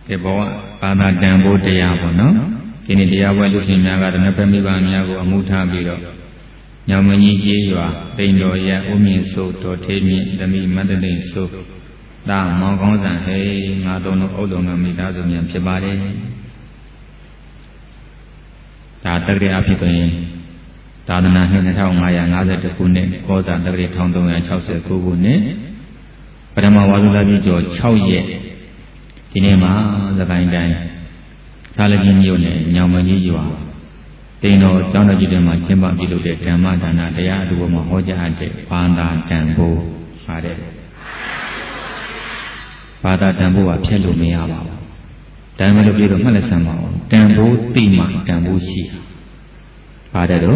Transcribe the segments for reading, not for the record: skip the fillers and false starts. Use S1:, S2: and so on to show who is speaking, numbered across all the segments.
S1: ဒီဘောဘာသာတန်ဖို့တရားပေါ့နော်ဒီနေ့တရားပွဲလူရှင်များကတနပမိဘများကိုအမှုထားပြီးတော့ညောင်မကြီးကြီးရွာတိန်တော်ရဥမြင့်စုတော်ထေးမြင့်ဓမိမန္တလိစုဒါမောင်ကောင်းဆန်ဟေးငါသုံးလုံးအုပ်လုံးကမိသားစုများဖြစ်ပါတယ်ဒါတက္ကရာဖြစ်တွင်သာသနာနှစ်2550ခုနှစ်ကောဇာတက္ကရာ1369ခုနှစ်ပထမဝါစုလပြည့်ကျော်6ရက်ဒီနေ့မှာသခိုင်းတိုင်းသာလကြီးမြို့နယ်ညောင်မကြီးရွာတိန်တော်ကျောင်းတော်ကြီးတွေမှာကျင်းပပြုလုပ်တဲ့ဓမ္မဒါနတရားအတူပေါ်မှာဟောကြားအပ်တဲ့ဘာသာတန်ဖိုးပါတယ်ဘာသာတန်ဖိုးကဖြတ်လို့မရပါဘူးဒါမှမဟုတ်ပြီးတော့မှတ်လက်စမ်းပါအောင်တန်ဖိုးတိမှတန်ဖိုးရှိပါတယ်တော့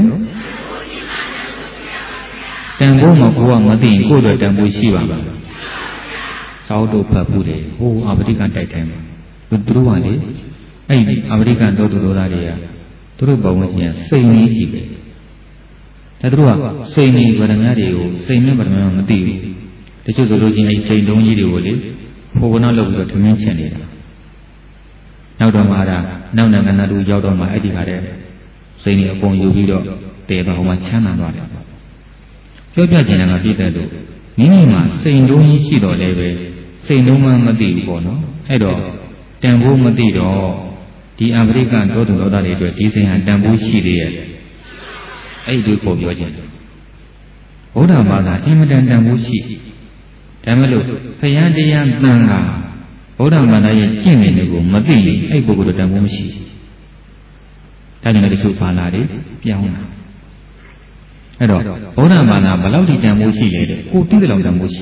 S1: တန်ဖိုးမကိုကမသိရင်ကိုယ့်တို့တန်ဖိုးရှိပါမှာသောက်တို့ဖတ်ဘူးတယ်ဟိုအာဖရိကန်တိုက်တိုင်းမှာသူတို့ကလေအဲ့ဒီအာဖရိကန်တို့သားတွေကသူတို့ဘဝဝင်ချင်းစိန်ကြီးကြီးပဲဒါသူတို့ကစိန်ကြီးဗရမများတွေကိုစိန်နဲ့ဗရမများမသိဘူးတချို့ဆိုလို့ချင်းအဲ့စိန်တုံးကြီးတွေကိုလေဖိုးကနာလောက်ပြီးတော့ထမင်းချင်နေတာနောက်တော့မှနောက်နိုင်ငံသားတို့ရောက်တော့မှအဲ့ဒီခါတဲ့စိန်ကြီးအကုန်ယူပြီးတော့တဲပါဟိုမှာချမ်းသာသွားတယ်ပြောပြချင်တာကပြည့်တဲ့လို့မိမိမှာစိန်တုံးကြီးရှိတော့လည်းပဲစိန်တုံးမှမသိဘူးပေါ့နော်အဲ့တော့တန်ဖိုးမသိတော့ဒီအာဖရိကန်တောသူတော်သားတွေအတွက်ဒီစိန်ဟာတန်ဖိုးရှိသေးရဲ့အဲ့ဒီကိုပြောခြင်းဘုရားဘာသာအင်မတန်တန်ဖိုးရှိဒါမှလို့ဖယံတရားသံဃာဘုရားဘာသာရဲ့ကျင့်နေတယ်ကိုမသိရင်အဲ့ပုဂ္ဂိုလ်တန်ဖိုးမရှိဒါကြောင့်လည်းတချို့ဘာလာတွေပြောင်းလာအဲ့တော့ဘုရားဘာသာဘယ်လောက်ဒီတန်ဖိုးရှိလဲတဲ့ကိုသိတဲ့လောက်တန်ဖိုးရှိ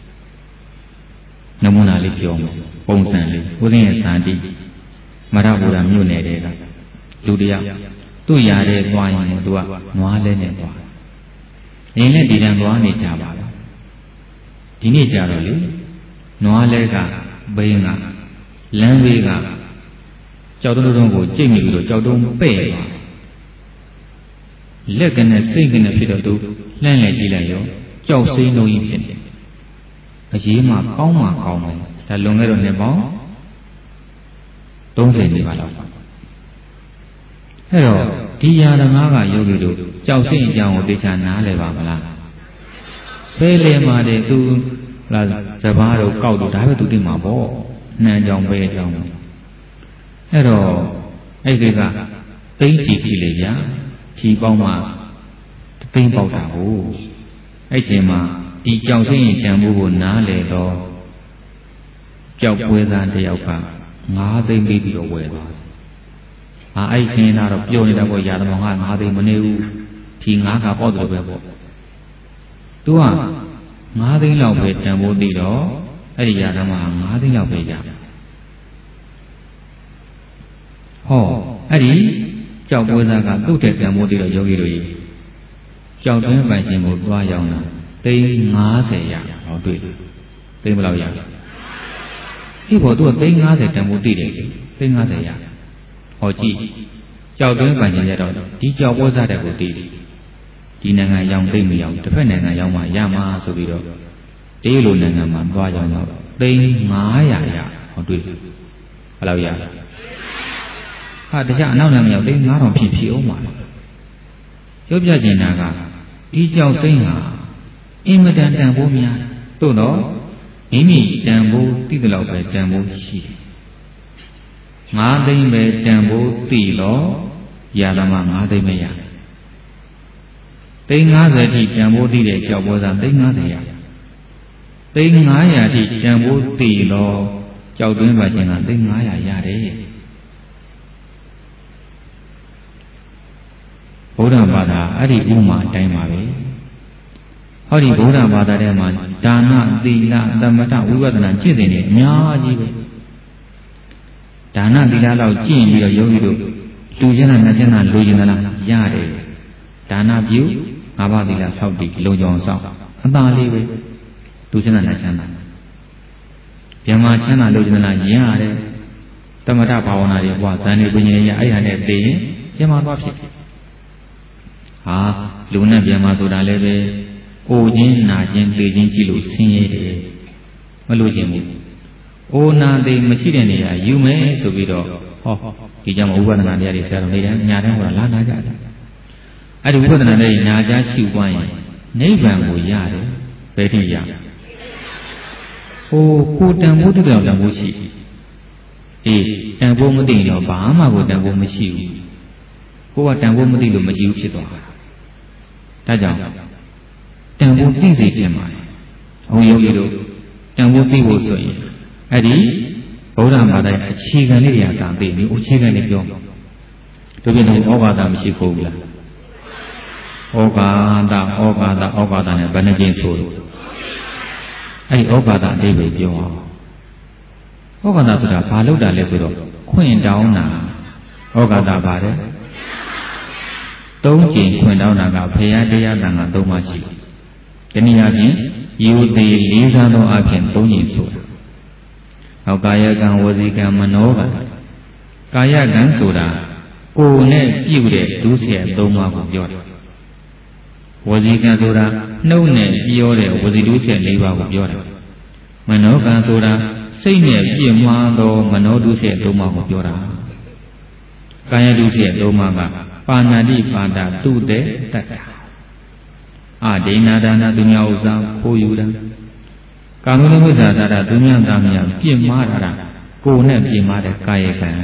S1: နမူနာလေးပြောမယ်ပုံစံလေးဦးဇင်းရဲ့ဇာတိမရဘူရာမြို့နယ်တွေကလူတယောက်သူ့ຢာတဲ့သွားရင်သူကနွားလဲနဲ့သွားနေနဲ့ဒီတန်သွားနေကြပါလားဒီနေ့ကြတော့လေနွားလဲကဘိန်းကလမ်းဘေးကကြောက်တုံးကိုကြိတ်မိပြီးတော့ကြောက်တုံးပဲ့သွားလက်ကနဲ့စိတ်ကနဲ့ဖြစ်တော့သူလှမ်းလဲကြည့်လိုက်ရောကြောက်စိမ့်လုံးကြီးဖြစ်နေအရေးမှကောင်းမှကောင်းမယ်ဒါလွန်ခဲ့တော့နှစ်ပေါင်း30နေပါလောက်အဲ့တော့ဒီယာဓမ္မကယောဂီတို့ကြောက်စိတ်အကြောင်းကိုသိချာနားလည်ပါမလားဖဲလေမှာတဲ့သူလာစဘာတို့ကောက်တို့ဒါပဲသူသိမှာပေါ့နှံကြောင်ပဲကြောင်အဲ့တော့အဲ့ဒီကသိကြည့်ကြည့်လေဗျာခြီပေါင်းမှသိမ့်ပေါက်တာဟုတ်အဲ့ချိန်မှာဒီကြောက်စိတ်ရင်ကြံမှုကိုနားလေတော့ကြောက်ပွဲစားတယောက်က9သိန်းပေးပြီးတော့ဝယ်သွားတယ်။အဲ့ချင်းတော့ပြောနေတာပေါ့ရာသမောင်က9သိန်းမနေဘူး။ဒီ9ခါပေါ့တယ်ပဲပေါ့။ तू က9သိန်းလောက်ပဲတန်ဖိုးသိတော့အဲ့ဒီရာသမောင်က9သိန်းလောက်ပဲရ။ဟောအဲ့ဒီကြောက်ပွဲသားကသူ့တဲ့တန်ဖိုးသိတော့ယောဂီတို့ကြီးကြောက်တွင်းပိုင်ရှင်ကိုတွားရောက်တာသိန်း50ရ။ဟောတွေ့တယ်။သိန်းဘယ်လောက်ရလဲ။ဒီဘောသူကသိန်း50တန်ဖိုးသိတယ်သိန်း50ရဟောကြည့်ကြောက်သွင်းပန်ကျင်ရတော့ဒီကြောက်ပွဲစားတဲ့ကိုသိတယ်ဒီနိုင်ငံရောက်သိမ့်မရောက်တစ်ဖက်နိုင်ငံရောက်မှရမှာဆိုပြီးတော့တေးလိုနိုင်ငံမှာသွားကြတော့သိန်း900ရဟောတွေ့ဘယ်လောက်ရဟာတခြားအနောက်နိုင်ငံရောက်သိန်း9000ဖြစ်ဖြစ်အောင်ပါပြောပြချင်တာကဒီကြောက်သိန်းဟာအင်မတန်တန်ဖိုးများသို့တော့မိမိတန်ဖိုးသိတဲ့လောက်ပဲတန်ဖိုးရှိတယ်9သိန်းပဲတန်ဖိုးသိတော့ရာသမာ9သိန်းမရသိန်း50ထိတန်ဖိုးသိတဲ့ကြောက်ပွဲစားသိန်း50ရသိန်း900ထိတန်ဖိုးသိတော့ကြောက်သွင်းပါခြင်းကသိန်း900ရတယ်ဘုရားဘာသာအဲ့ဒီဥမာအတိုင်းပါပဲဟောဒီဗုဒ္ဓဘာသာထဲမှာဒါနသီလသမထဝိပဿနာကျင့်စဉ်တွေအများကြီးပဲဒါနသီလလောက်ကျင့်ပြီးတော့ယောဂီတို့လူကျင်တာနတ်ကျင်တာလူကျင်တာရတယ်ဒါနပြု၅ပါးသီလဆောက်တည်လုံခြုံဆောင်အသာလေးပဲလူကျင်တာနတ်ကျင်တာဗျမချမ်းသာလူကျင်တာရတယ်သမထဘာဝနာတွေဘွာဇန်တွေပညာရအဲ့ဒါနဲ့သိရင်ကျင်မာသွားဖြစ်ဟာလူနဲ့ဗျမဆိုတာလည်းပဲအိုခြင်းနာခြင်းသိခြင်းကြည့်လို့ဆင်းရဲတယ်မလို့ခြင်းဘူးအိုနာသိမရှိတဲ့နေရာယူမယ်ဆိုပြီးတော့ဟောဒီကြောင့်ဥပဒနာတရားတွေဆရာတော်နေတယ်ညာတိုင်းဟောလာနာကြတယ်အဲ့ဒီဥပဒနာတွေညာကြရှုပွားရင်နိဗ္ဗာန်ကိုရတယ်ဘယ်ထိရဟိုကိုတန်ဖို့တပြောင်တန်ဖို့ရှိအေးတန်ဖို့မသိရင်တော့ဘာမှကိုတန်ဖို့မရှိဘူးကိုကတန်ဖို့မသိလို့မရှိဘူးဖြစ်သွားတာဒါကြောင့်တန်ဖို့သိစေခြင်းပါဘုန်းကြီးတို့တန်ဖို့သိဖို့ဆိုရင်အဲ့ဒီဗုဒ္ဓဘာသာရဲ့အခြေခံလေးရာစာသိနေအခြေခံလေးပြောတို့ပြင်တော့ဩဃာတမရှိဘူးလားဩဃာတနဲ့ဘယ်နှကြိမ်ဆိုလို့အဲ့ဒီဩဃာတအဓိပ္ပာယ်ပြောအောင်ဩဃာတဆိုတာဘာလို့တာလဲဆိုတော့ခွင့်တောင်းတာဩဃာတပါတယ်၃ကြိမ်ခွင့်တောင်းတာကဘုရားတရားတန်ခါ၃ပါးရှိတယ်တနည်းအားဖြင့်ယူသေးလေးစားသောအဖြစ်၃ကြိမ်ဆိုတာဟောကာယကံဝစီကံမနောကံကာယကံဆိုတာကိုယ်နဲ့ပြုတဲ့ဒုစရိုက်၃ပါးကိုပြောတယ်ဝစီကံဆိုတာနှုတ်နဲ့ပြောတဲ့ဝစီဒုစရိုက်၄ပါးကိုပြောတာမနောကံဆိုတာစိတ်နဲ့ပြည့်မှားသောမနောဒုစရိုက်၃ပါးကိုပြောတာကာယဒုစရိုက်၃ပါးကပါဏာတိပါဒတုတေတတ္တအဒိနာဒါနာသူများဥစ္စာဖိုးယူတာကာမဂုဏ်ဝိဇ္ဇာသာတာသူများသားများပြည့်မှားတာကိုယ်နဲ့ပြည့်မှားတဲ့ကာယကံ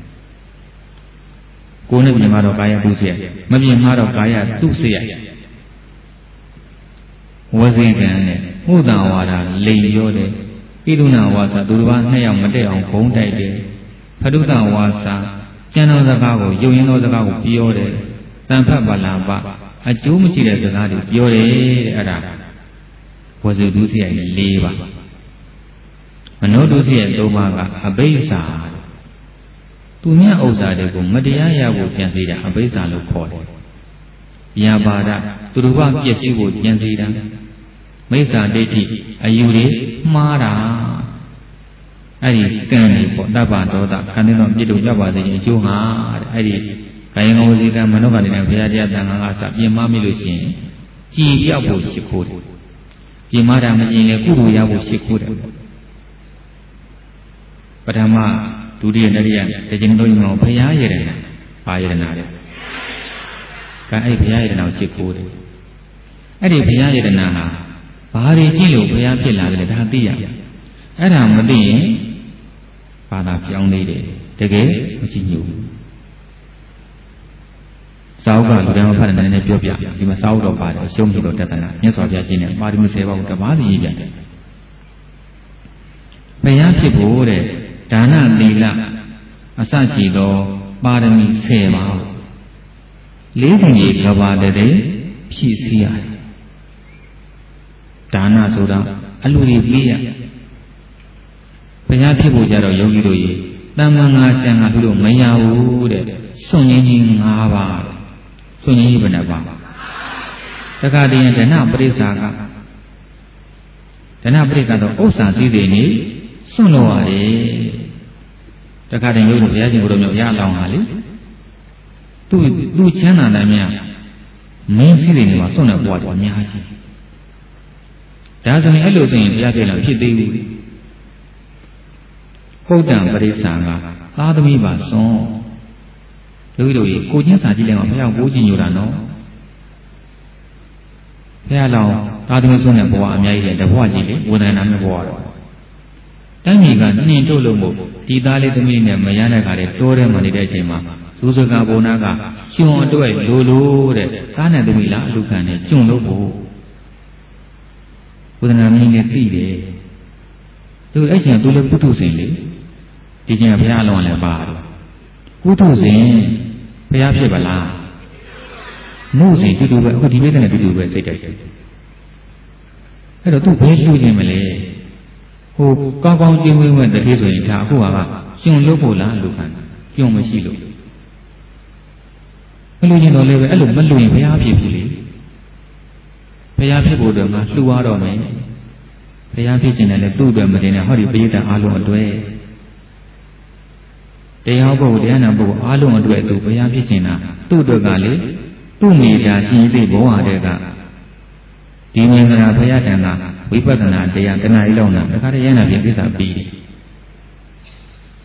S1: ကိုယ်နဲ့ပြည့်မှားတော့ကာယဒုစရိုက်မပြည့်မှားတော့ကာယဒုစရိုက်ဝစီကံနဲ့မှုတံဝါဒလိန်ပြောတယ်ဣဒုဏဝါစာသူတစ်ပါးနှစ်ယောက်မတည့်အောင်ဘုံတိုက်တယ်ဖဒုတဝါစာကျန်သောစကားကိုယုံရင်သောစကားကိုပြောတယ်တန်ဖတ်ပါလားပါအကျိုးမရှိတဲ့စကားတွေပြောတယ်တဲ့အဲ့ဒါဝစီဒုစရိုက်၄ပါးမနောဒုစရိုက်၃ပါးကအဘိဓါသူများဥစ္စာတွေကိုမတရားရဖို့ကြံစည်တာအဘိဓါလို့ခေါ်တယ်ဗျာပါဒသူတို့ကပြည့်စည်ဖို့ကြံစည်တာမိစ္ဆာဒိဋ္ဌိအယူတွေမှားတာအဲ့ဒီကံတွေပေါ့တပ္ပဒေါသခန္ဓာတော်ပြည့်စုံကြပါစေခြင်းအကျိုးဟာတဲ့အဲ့ဒီကာယကံဝစီကံမနောကံတွေနဲ့ဘုရားတရားသံဃာကစပြင်မမိလို့ရှိရင်ကြည်ရောက်ဖို့ရှိခိုးတယ်ပြင်မတာမကျင်လေကုသိုလ်ရဖို့ရှိခိုးတယ်ပထမဒုတိယတတိယတခြင်းတို့ညီမဘုရားရတနာပါရတနာတဲ့ကံအဲ့ဘုရားရတနာကိုရှိခိုးတယ်အဲ့ဒီဘုရားရတနာဟာဘာတွေကြည့်လို့ဘုရားဖြစ်လာတယ်ဒါသိရအဲ့ဒါမသိရင်ဘာသာပြောင်းနေတယ်တကယ်မကြည့်ညို့စာအုပ်ကလူတိုင်းမဖတ်တဲ့နည်းနည်းပြောပြဒီမှာစာအုပ်တော့ပါတယ်အရှုံးမြတ်တော်တသနာမြတ်စွာဘုရားရှင်နဲ့ပါရမီ10ပါးကိုတပါးစီရေးပြတယ်ဘုရားဖြစ်ဖို့တဲ့ဒါနသီလအစရှိသောပါရမီ10ပါးလေးခုကြီးကဘာတည်းဖြည့်စည်းရတယ်ဒါနဆိုတာအလူတွေပေးရဘုရားဖြစ်ဖို့ကြတော့ယောဂီတို့ရေတမ္မာငါကျန်ငါတို့မရဘူးတဲ့စွန့်ရင်းကြီး၅ပါးစွန့်ရင်းကြီးဘယ်နှပါတခါတည်းဒဏပရိစ္ဆာကဒဏပရိစ္ဆာတော့ဥစ္စာစည်းတွေနေစွန့်လို့ရတယ်တခါတည်းယောဂီတို့ဘုရားရှင်ကိုယ်တော်မျိုးရလောင်ဟာလေသူချမ်းသာတယ်များမင်းစည်းတွေနေမှာစွန့်တဲ့ဘဝတွေအများကြီးဒါဆိုရင်အဲ့လိုသိရင်ဘုရားဖြစ်လာဖြစ်သေးဘူးဟုတ်တံပရိစ္ဆာကသာသမီပါစွန်လူတို့ရေကိုချင်းစာကြည့်လိုက်မှဘုရားကိုကြည်ညိုတာနော်ဘုရားလောင်သာသမီစွန်တဲ့ဘဝအများကြီးလေတဘဝကြီးလေဝေဒနာနဲ့ဘဝတော့တိုင်းပြည်ကနှင်ထုတ်လို့မို့ဒီသားလေးသမီးနဲ့မရတဲ့ခါတွေတိုးထဲမှာနေတဲ့အချိန်မှာဇူဇကဘုံနာကကျွန်းအတွက်လိုတဲ့သားနဲ့သမီးလားအလူခံနဲ့ကျွန်းလို့ဖို့ဝေဒနာမင်းနဲ့သိတယ်သူအဲ့ချိန်သူလည်းပုထုဇဉ်လေဒီချိန်ဘုရားလောင်းလည်းပါတယ်ပုထုဇဉ်ဘုရားဖြစ်ပါလားမို့စဉ်တူတူပဲအခုဒီဘက်ကနဲ့တူတူပဲစိတ်တိုက်တယ်အဲ့တော့သူဘယ်လှူခြင်းမလဲဟိုကောင်းကောင်းကျင်းဝင်းဝဲတတိဆိုရင်ဒါအခုကကျွန်းလို့ဖို့လားလူခံကျွန်းမရှိလို့မလူချင်းတော့လည်းပဲအဲ့လိုမလူရင်ဘုရားဖြစ်ပြီလေဘုရားဖြစ်ဖို့တော့ငါလှူရတော့မယ်ဘုရားဖြစ်ခြင်းနဲ့လည်းသူ့အတွက်မတင်နဲ့ဟောဒီပရိသတ်အားလုံးအတွက်တရားပုဂ္ဂိုလ်တရားနာပုဂ္ဂိုလ်အားလုံးအတွက်သူဘုရားဖြစ်ခြင်းတာသူ့အတွက်ကလေသူ့နေတာရှင်သိဘဝတည်းကဒီမင်္ဂလာဘုရားတန်ကဝိပဿနာတရားတဏှာကြီးလောက်နာတခါတည်းရဟနာပြပြစာပြီးတယ်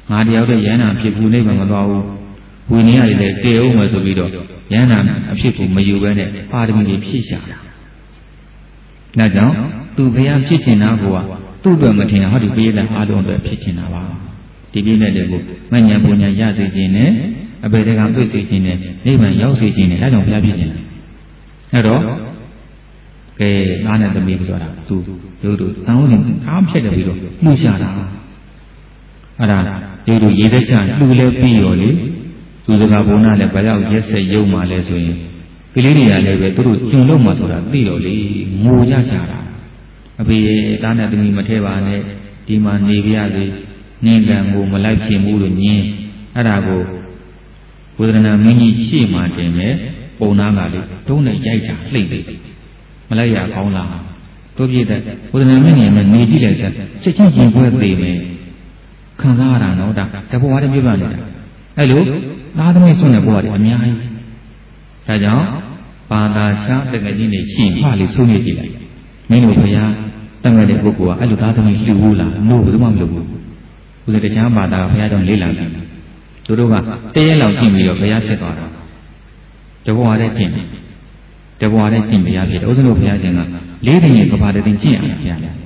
S1: ငါတယောက်တည်းရဟန္တာဖြစ်ဘူးနိဗ္ဗာန်မသွားဘူးဝိနည်းရည်လည်းတည်အောင်မယ်ဆိုပြီးတော့ရဟန္တာအဖြစ်ကိုမယူဘဲနဲ့ပါရမီတွေဖြည့်ရှာတာဒါကြောင့်သူဘုရားဖြစ်ချင်တာကသူ့အတွက်မထင်တာဟောဒီပိဋကအားလုံးအတွက်ဖြစ်ချင်တာပါဒီပြည့်တဲ့တွေကိုမဉ္ဇဉ်ပူညာရစေခြင်းနဲ့အပေတကပြည့်စေခြင်းနဲ့နိဗ္ဗာန်ရောက်စေခြင်းနဲ့အဲကြောင့်ဘုရားဖြစ်ခြင်းအဲ့တော့ကဲသားနဲ့သမီးဆိုတာသူတို့တောင်းရင်အားဖြစ်တယ်ပြီးတော့လှူရှာတာအဲ့ဒါတို့ရေသက်ချလှူလဲပြီးရောလေသူစကားဘုံနာလည်းဘယ်ရောက်ရက်ဆက်ရုံမှလဲဆိုရင်ကလေးတွေကလည်းပဲသူတို့ကျုံလို့မှဆိုတာသိတော့လေငိုရကြတာအဖေသားနဲ့သမီးမထဲပါနဲ့ဒီမှာနေပြရစေနင်းကံကိုမလိုက်ဖြစ်မှုလို့ညင်းအဲ့ဒါကိုဘုဒ္ဓနာမင်းကြီးရှေ့မှာတင်မဲ့ပုံနာကလေတုံးနဲ့ရိုက်တာလှိမ့်တယ်မလိုက်ရကောင်းလားတို့ပြည့်တဲ့ဘုဒ္ဓနာမင်းကြီးနဲ့နေကြည့်လိုက်ချက်ချင်းရင်ခွဲသေးမယ်ခံစားရတာနော်ဒါတဘောရပြပါနေတာအဲ့လိုသားသမီးဆွနဲ့ဘဝတွေအများကြီးဒါကြောင့်ဘာသာရှားတကယ်ကြီးနေရှိမှလေဆုံးနေကြည့်လိုက်မင်းတို့ဘုရားတတ်မဲ့တဲ့ပုဂ္ဂိုလ်ကအဲ့လိုသားသမီးလှူဘူးလားလို့ဘယ်သူမှမလုပ်ဘူးဘုရားတရားဘာသာဘုရားကြောင့်လေးလာတယ်တို့ကတရက်လောက်ကြည့်ပြီးတော့ဘုရားဖြစ်သွားတာတဘဝတည်းကျင့်တဘဝတည်းကျင့်ဘုရားဖြစ်တယ်ဥစ္စလို့ဘုရားရှင်ကလေးတင်ရဲ့ကဘာတည်းကျင့်ရမှာဘုရားအဲ့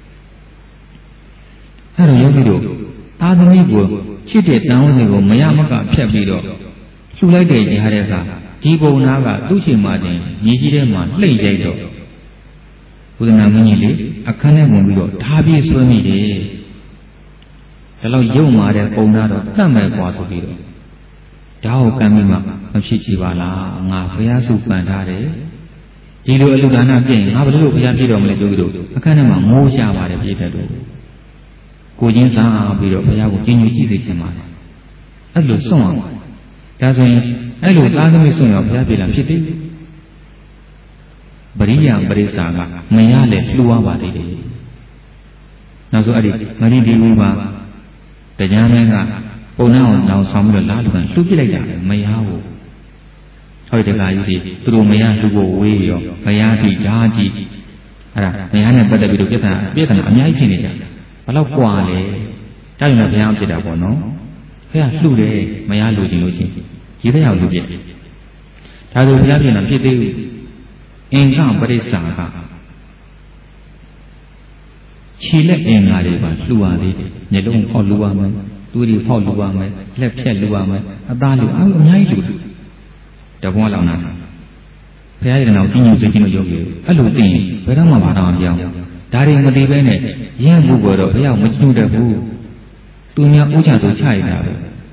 S1: တော့ယောဂီတို့သားသမီးကိုချစ်တဲ့တန်ဝစီကိုမရမကဖြတ်ပြီးတော့လှူလိုက်တဲ့ကြားတဲ့အခါဒီပုံနာကသူ့ချိန်မှတင်ညီကြီးထဲမှာလှိမ့်ရိုက်တော့ဘုဒ္ဓနာမင်းကြီးလေအခန်းထဲဝင်ပြီးတော့ဓာပြေးဆွဲမိတယ်ဒါတော့ရုံမာတဲ့ပုံနာတော့တတ်မဲ့ကွာဆိုပြီးတော့ဓာတ်ကိုကမ်းပြီးမှမဖြစ်ချပါလားငါဘုရားစုပန်ထားတယ်ဒီလိုအလူဒါနပြင်ငါဘယ်လိုဘုရားပြည့်တော်မလဲတို့တို့အခန်းထဲမှာမိုးရှာပါတယ်ပြည့်တဲ့တို့ကိုချင်းစားပြီးတော့ဘုရားကိုကျင့်ကြံကြည့်စေချင်ပါတယ်အဲ့လိုစွန့်အောင်ဒါဆိုရင်အဲ့လိုသားသမီးစွန့်ရောဘုရားပြေလာဖြစ်တယ်ပရိယပရိစ္ဆာကမရလေလှူရပါသေးတယ်နောက်ဆုံးအဲ့ဒီမရိဒီဝီမှာတရားမင်းကပုံနှောင်းနောင်ဆောင်ပြီးတော့လာလူကလှူပြလိုက်တာမရဘူးဟောဒီတခါကြီးသူတို့မရလှူဖို့ဝေးရောမရတိဓာတိအဲ့ဒါမရနဲ့ပတ်သက်ပြီးတော့ပြဿနာအများကြီးဖြစ်နေကြတယ်ဘလောက်กว่าလဲတောက်ရင်ဘုရားဖြစ်တာပေါ့နော်ဘုရားလှူတယ်မရလှူခြင်းလို့ချင်းရေတဲ့ရောက်လှူပြဒါဆိုဘုရားပြင်တာဖြစ်သေးဘူးအင်္ဂပရိစ္ဆာကခြေလက်အင်္ဂါတွေပါလှူရသေးတယ်မျက်လုံးဖောက်လှူရမယ်သူတွေဖောက်လှူရမယ်လက်ဖြတ်လှူရမယ်အသားလှူအများကြီးလှူတဘောလောက်နာဘုရားရဲ့နောက်တင်းညူစိတ်ချင်းတို့ယောဂီအဲ့လိုသိရင်ဘယ်တော့မှမတော်အောင်ပြောင်းဒါတွေမသိဘဲနဲ့ရင့်မှုကတော့ဘုရားမကျွတ်တတ်ဘူးသူများဥချသူချရတာပဲ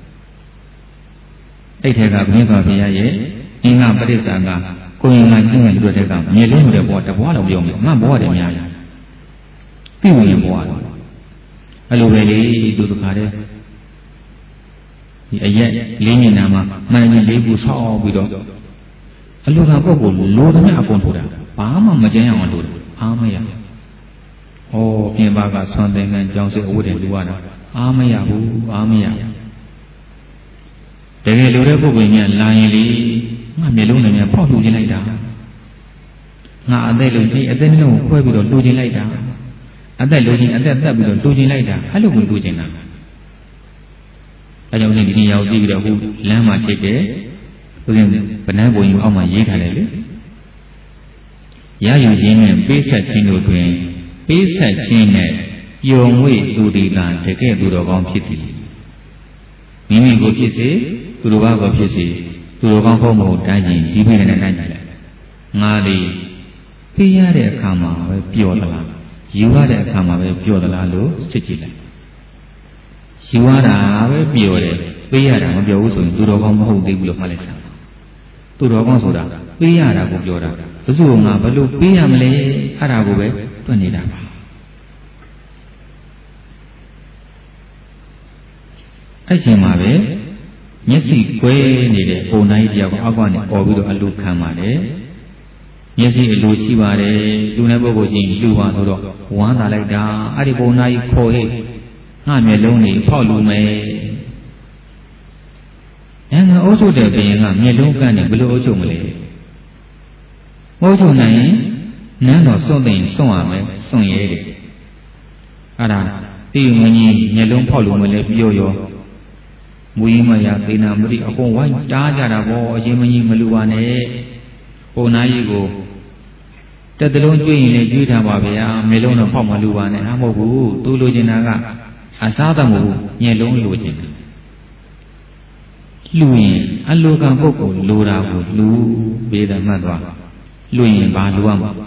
S1: အဲ့ထဲကဘုရားဘုရားရဲ့အင်္ဂပရိစ္ဆာကကိုယ်ရင်ကကျင့်ရလူတဲ့ကမြေလုံးတဲ့ဘဝတဘဝလောက်ပြောမယ်ငါဘဝတည်းများတယ်ပြည့်ဝင်ဘဝအဲ့လိုပဲလေသူတခါတည်းဒီအရက်လေးညနာမှာမှန်တယ်လေးခုဆောက်ပြီးတော့အလိုကပုဂ္ဂိုလ်လိုသမျှအကုန်ထိုးတာဘာမှမကျန်အောင်လို့အားမရပြင်ပါကဆွမ်းသင်္ကန်းကြောင်းစစ်အဝတ်တွေလူရတာအားမရဘူးအားမရတကယ်လိုတဲ့ပုဂ္ဂိုလ်များလာရင်လေငါမျက်လုံးနဲ့များဖောက်လှူခြင်းလိုက်တာငါအသက်လုံးအသက်နှုတ်ခွဲပြီးတော့လှူခြင်းလိုက်တာအသက်လိုခြင်းအသက်သက်ပြီးတော့လှူခြင်းလိုက်တာအဲ့လိုကိုလှူခြင်းတာအဲကြောင့်ဒီရောက်ကြည့်ပြီးတော့ဟိုလမ်းမှာဖြစ်တယ်သူကဗနန်းပုံကြီးအောက်မှာရေးထားတယ်လေရယူခြင်းနဲ့ပေးဆက်ခြင်းတို့တွင်ပေးဆက်ခြင်းနဲ့ယုံဝိသူဒီကတကယ်သူတော်ကောင်းဖြစ်သည်မိမိကိုဖြစ်စေသူတော်ဘာကိုဖြစ်စေသူတော်ကောင်းဖို့မဟုတ်တိုင်းရင်ဒီပြည့်နဲ့တိုင်းကြတယ်ငါသည်ပေးရတဲ့အခါမှာပဲပျော်သလားယူရတဲ့အခါမှာပဲပျော်သလားလို့စစ်ကြည့်လိုက်ယူရတာပဲပျော်တယ်ပေးရတာမပျော်ဘူးဆိုရင်သူတော်ကောင်းမဟုတ်သေးဘူးလို့မှတ်လိုက်တာသူတော်ကောင်းဆိုတာပေးရတာကိုပြောတာဘယ်သူကငါဘယ်လိုပေးရမလဲအဲ့ဒါကိုပဲတွက်နေတာပါအဲ့ချိန်မှာပဲမျက်စိကွဲနေတဲ့ပုံတိုင်းတယောက်အောက်ကနေអော်ပြီးတော့အလူခံပါတယ်မျက်စိအလိုရှိပါတယ်လူနဲ့ပုဂ္ဂိုလ်ချင်းလူပါဆိုတော့ဝမ်းသာလိုက်တာအဲ့ဒီပုံတိုင်းခေါ်ဟဲ့ငါမျက်လုံးတွေဖောက်လူမယ်ငါအုပ်ချုပ်တဲ့ဘုရင်ကမျက်လုံးကန်းနေဘယ်လိုအုပ်ချုပ်မလဲအုပ်ချုပ်နိုင်ရင်နန်းတော်စွန့်သိရင်စွန့်ရမယ်စွန့်ရဲတယ်အဲ့ဒါဒီမင်းကြီးမျက်လုံးဖောက်လူမလဲပြောရော Muimaya Pina Muri upon one Taja or Jimmy Maluane, Onaigo. That the Lord doing a Judah Babia, Melona Pomaluan and Amobu, Tulujinaga, Asadamu, Yellow Lujin. Louis, Aluga Boko, Lura, Lu, Beda Madra, Louis Baluama.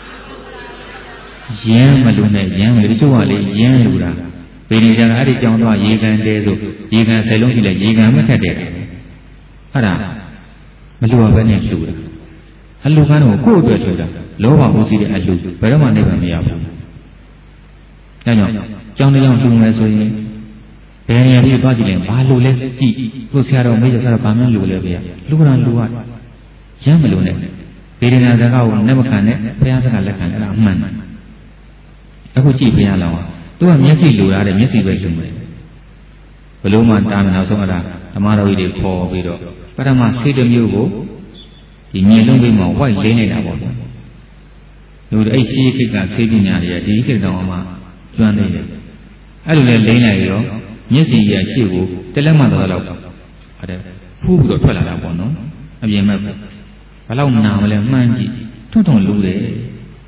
S1: Yam Malune, Yam Rituali, Yam Lura. When you are at it, John, you can do, you can say, look like you can make it. Hara, Malua Benet Lura. Alugano, go to Lura. Lowa who see the Alu, Perama never me up. John the Young Lumas. Penny body and Balu less tea, who said on Major Sarapaman Lulevia, Luran Luat, Yamalune, Perina the Gao, never can it, Piazza Lacan, man. Akuchi Piala, to a messy Lura, a messy version. Paloma Tam and Azomara, Amara with a poor widow, but I must say the Mugo, the Mielum, white lane about them. You would HC and saving area, the Ikadama, Juan. I don't let Lena. Yes, she will tell a mother. Who would tell her about no? A young man. Allow now, Manji, to don't lose it.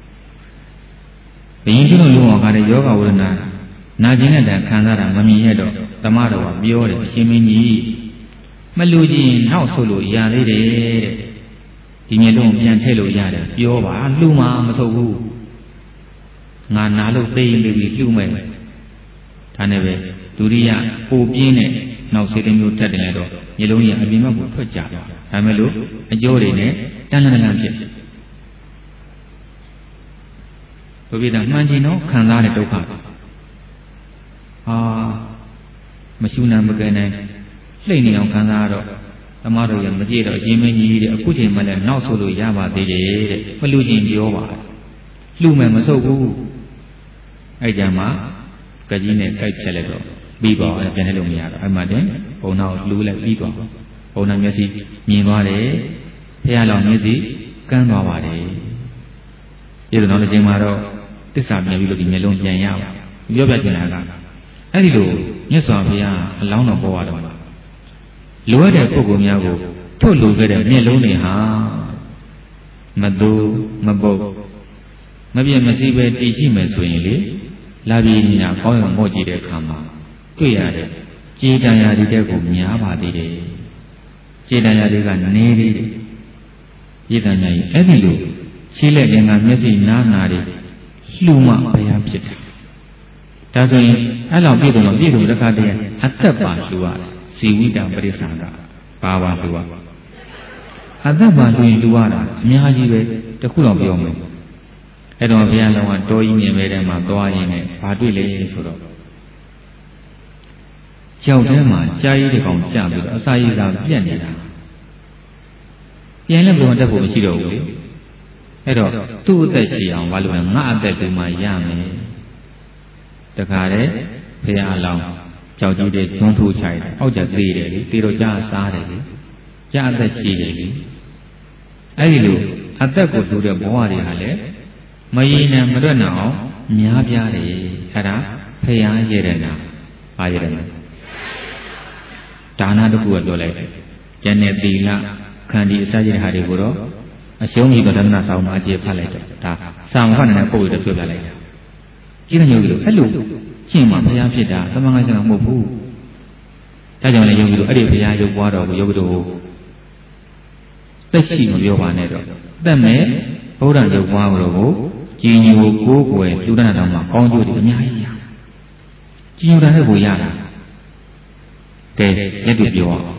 S1: The Indian Luma had a yoga or not. Najina than Canada, Mammy Hedo, Tamara, Biore, Shimini. Maluji, how solo, Yale. Imelo, Yantelo Yada, Yoba, Luma, Maso. Nanalo, baby, Lume. Taneve. Duria, Obine, now sitting you Tadinado, Yelonia, Abima, Puja, Amelo, a Jorine, Tanalanke. To be the Manjino, Kanada Toka. Ah, Mashuna Magane, Lady on Kanado, Amaro and Madero, Jimmy, a Putin man, now solo Yava de Malujin Diova. Lumen Maso, Ajama, Gajine, Kite Bibo and Penelumia, Amaden, or now Lula Bibo, or Namesi, Mimare, Pialo Mesi, Ganware. You don't know the Jemaro, this are maybe looking alone, Yaya, Yobaganaga. As you do, yes, Sofia, a long of water. Lower the Pogomiago, to look at a Meloni, ha, Madu, Mabo. Maybe a massive teaching swingly, Lavina, oil moji de Kama. Tuyade, Chidaya de Gumia de Chidaya de Navy. Yidana, Edilu, Chile and a messy Nanari, Luma Payapsit. Tazoi, allow people of Vidu the Kadia, at the Basua, Siwida Barisanga, Pava Lua. At the Bandu Luara, Miaji, the Kulam Yomo. Edon Viano and Toy Medema, Doine, Padule Soro. Chow Dema, Jai the Gomjam, Asai, Yanida. Yanam wonderful Shiro. Edo, two days on Valu, not that to my yam. The Kare, Pay along, Chow de John two child, Oja Grede, Tiroja Sare, Jada Chile. I do, at that go to the Boari Hale, Mayina Marana, Miabiare, Hara, Paya Yerena, Irena. Tana the Puadole, Janet Dila, Candy Sajid Hariburo, a show me got a Nassau Maji Palette, some one and a poet of the Valley. Hello, Chima, Payapida, among us and Mobu. Tajana, you will edit the water of Yodo. The sheep of your one. The man, hold on the Waro, Ginu, go away, Ludanama, on you the Maya. Ginu Yara. Let it be all.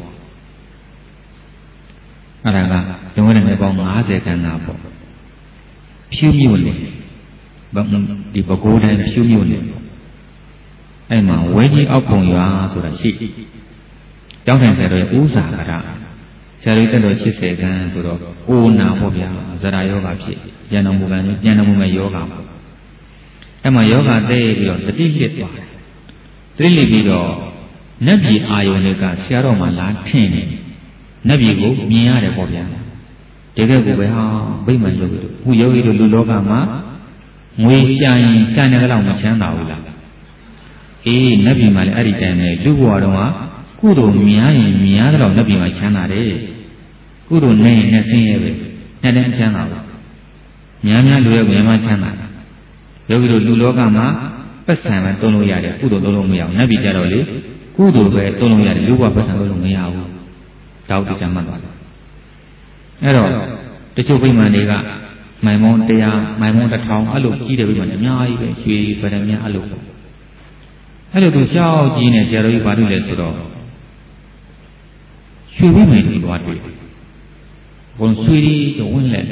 S1: Araga, the one in the bomb, Azek and Napo. Pumuli, but the Pagoda and Pumuli. Emma, waiting upon your ass or a sheep. Down there, Usa, Sarita, she said, and sort of, oh, now, Zara Yoga, Yanamuga Yoga. Emma Yoga, they will the digit one. Really be all. Nabi Ionica, Sierra Latin, Nabi, Mia de Bobia. Dega Biman, who you to Lulogama, we shine, China Chanda. Nabi Mal Aritan, Luguaroma, ကုသိုလ်များရင်များတော့နတ်ပြည်မှာချမ်းသာတယ်ကုသိုလ်နဲ့နဲ့ဆင်းရဲပဲနဲ့တဲ့ချမ်းသာဘူးများများလူရဲ့ဝင်မှချမ်းသာယောဂီတို့လူလောကမှာပတ်စံပဲသုံးလို့ရတယ်ကုသိုလ်သုံးလို့မရဘူးနတ်ပြည်ကြတော့လေကုသိုလ်ပဲသုံးလို့ရတယ်လူဘဝပတ်စံသုံးလို့မရဘူးတောက်တမှတ်သွားတယ်အဲ့တော့တချို့ဗိမာန်တွေကမိုင်မုံ100မိုင်မုံ1000အဲ့လိုကြီးတယ်ဗိမာန်အများကြီးပဲရွှေဗဒံများအဲ့လိုသူကြောက်ကြီးနေဆရာတော်ကြီးဘာလို့လဲဆိုတော့ရွှေဗိမာန်ကြီးသွားတွေ့ဘုံဆွေးဝင်းလက်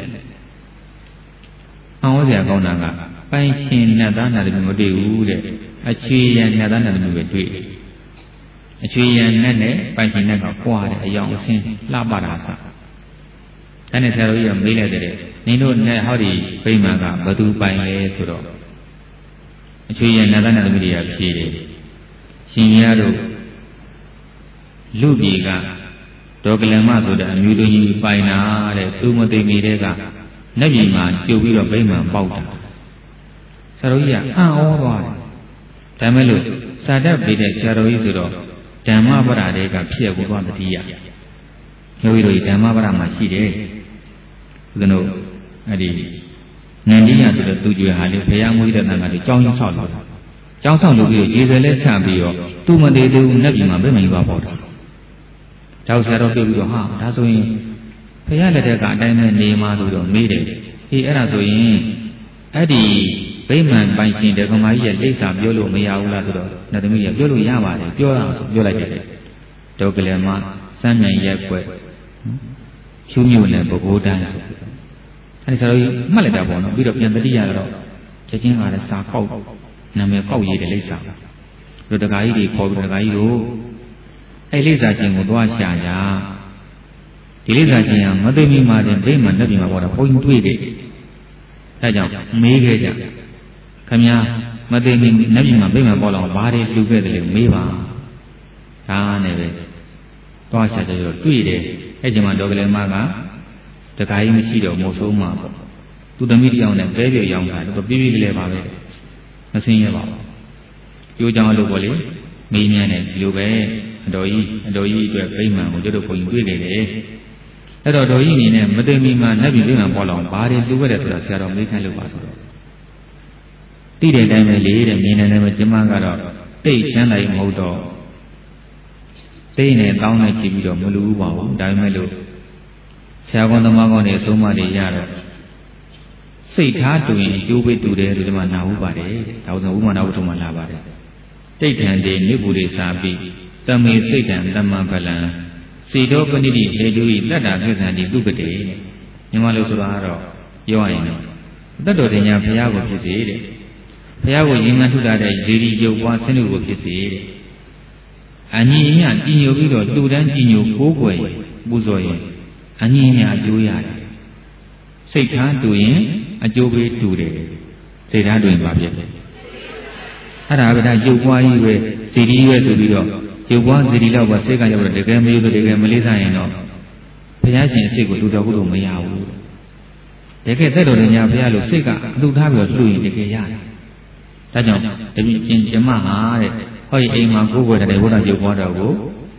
S1: အောင်စရာကောင်းတာကပိုင်ရှင်နတ်သားနာသမီးမတွေ့ဘူးတဲ့အချွေရံနတ်သားနာသမီးပဲတွေ့အချွေရံနတ်နဲ့ပိုင်ရှင်နတ်ကကွာတယ်အယောင်အဆင်းလှပတာစားအဲ့နဲ့ဆရာတော်ကြီးကမေးလိုက်တယ်နင်တို့နဲ့ဟောဒီဗိမာန်ကဘသူပိုင်လဲဆိုတော့အချွေရံနတ်သားနာသမီးတွေကဖြေတယ်ရှင်ရတို့လူပြည်ကဒေါကလမဆိုတဲ့အမျိုးသမီးပိုင်တာတဲ့သူမသိမီတဲ့ကနတ်ပြည်မှာကျုပ်ပြီးတော့ဗိမာန်ပေါက်တာဆရာတော်ကြီးကအံ့ဩသွားတယ်ဒါမဲ့လို့စာတတ်ပြီးတဲ့ဆရာတော်ကြီးဆိုတော့ဓမ္မပဒတွေကဖြစ်ဖို့သွားတတိယယောဂီတို့ဓမ္မပဒမှာရှိတယ်ဦးဇင်းတို့အဲ့ဒီနန္ဒီယဆိုတဲ့သူကျွေဟာလေဘုရားမွေးတဲ့တန်ခါလေးကြောင်းဆောက်လို့ကြောင်းဆောက်လို့ပြီးတော့ရေစဲလဲချပြီးတော့သူမသေးသေးဘူးနတ်ပြည်မှာဗိမာန်ကြီးပေါက်တာတောက်ဆရာတော်ပြုတ်ပြီးတော့ဟာဒါဆိုရင်ဘုရားလက်ထက်ကအတိုင်းနဲ့နေမှာဆိုတော့မေးတယ်အေးအဲ့ဒါဆိုရင်အဲ့ဒီဗိမာန်ပိုင်ရှင်ဒကမာကြီးရဲ့လိပ်စာပြောလို့မရဘူးလားဆိုတော့နတ်သမီးကပြောလို့ရပါတယ်ပြောရအောင်ဆိုပြောလိုက်တယ်ဒေါကလမစမ်းမြန်ရက်ွက်ဖြူးမြို့နယ်ဘဘိုးတိုင်းဆိုအဲ့ဒီဆရာတော်ကြီးမှတ်လိုက်တာပေါ့နော်ပြီးတော့ပြန်တတိယတော့ချက်ချင်းကလည်းစာကောက်နာမည်ကောက်ရေးတယ်လိပ်စာတို့ဒကာကြီးတွေခေါ်ပြီးဒကာကြီးတို့အဲ့လိပ်စာချင်းကိုသွားရှာကြဒီလိပ်စာချင်းကမသိမိမှတင်ဗိမာန်နတ်ပြည်မှာပေါ်တာဘုန်းကြီးတွေ့တယ်ဒါကြောင့်မေးခဲ့ကြခင်ဗျာမသိမိနတ်ပြည်မှာဗိမာန်ပေါ်လာဘာတွေလူခဲ့တယ်လို့မေးပါဒါနဲ့ပဲသွားရှာကြတော့တွေ့တယ်အဲ့ချိန်မှာဒေါကလေးမကတခါကြီးမရှိတော့မို့ဆုံးမှာပေါ့သူသမီးတယောက်နဲ့ပဲပြောရောင်းတာတော့ပြပြလေးလေးပါပဲမစင်းရပါဘူးကြိုးကြောင်လို့ပေါ့လေမင်းများနဲ့ဒီလိုပဲအတော်ကြီးအတွက်ဗိမာန်ကိုတို့ဘုန်းကြီးတွေ့နေတယ်အဲ့တော့တော်ကြီးအနေနဲ့မသိမီမှာနတ်ပြည်ဗိမာန်ပေါ်လာဘာတွေလူခဲ့တယ်ဆိုတော့ဆရာတော်မေးခိုင်းလို့ပါဆိုတော့တိတဲ့တိုင်းပဲလေတဲ့မြင်နေတယ်ပဲကျမကတော့တိတ်ချမ်းသာရင်မဟုတ်တော့တိတ်နဲ့တောင်းနဲ့ကြည့်ပြီးတော့မလူဘူးပါဘူးဒါပေမဲ့လို့ဆရာကောင်းသမားကောင်းတွေအဆုံးအမတွေရတော့စိတ်ထားတူရင်ကျိုးပေးတူတယ်လို့ဒီမှာနာဟုပါတယ်ဒါဆိုဥမ္မာနာဝတ္ထုမှာလာပါတယ်တိတ်ထန်တွေနိဗ္ဗူရိစာပိတမေစိတ်တံတမ္မပလံစီတောပဏိတိလေတုဤတတ္တာသစ္စာတိပုဂ္ဂတေမြန်မာလိုဆိုတာကတော့ပြောရရင်တတ္တောတင်ညာဘုရားကိုဖြစ်စေတဲ့ဘုရားကိုရင်မှန်ထုတာတဲ့ရေဒီရုပ်ပွားဆင်းရဲကိုဖြစ်စေတဲ့အညီအမျှကြည်ညိုပြီးတော့တူတန်းကြည်ညိုကိုးကွယ်ပူဇော်ရင်အညီအမျှအကျိုးရတယ်စိတ်ထားတူရင်အကျိုးပေးတူတယ်စိတ်ထားတူရင်ဘာဖြစ်လဲအဲ့ဒါကဒါရုပ်ပွားကြီးပဲစီဒီပဲဆိုပြီးတော့ရုပ်ပွားစီဒီလောက်ပါစိတ်ကရောက်တော့တကယ်မယုတ်တကယ်မလေးစားရင်တော့ဘုရားရှင်အစိတ်ကိုလူတော်ကုလို့မရဘူးတကယ်သက်တော်ညာဘုရားလို့စိတ်ကအလှထားပြီးတော့လှူရင်တကယ်ရတယ်ဒါကြောင့်တပည့်ကျမဟာတဲ့ဟောဒီအိမ်မှာကိုယ်ကိုယ်တည်းဘုရားရုပ်ပွားတော်ကို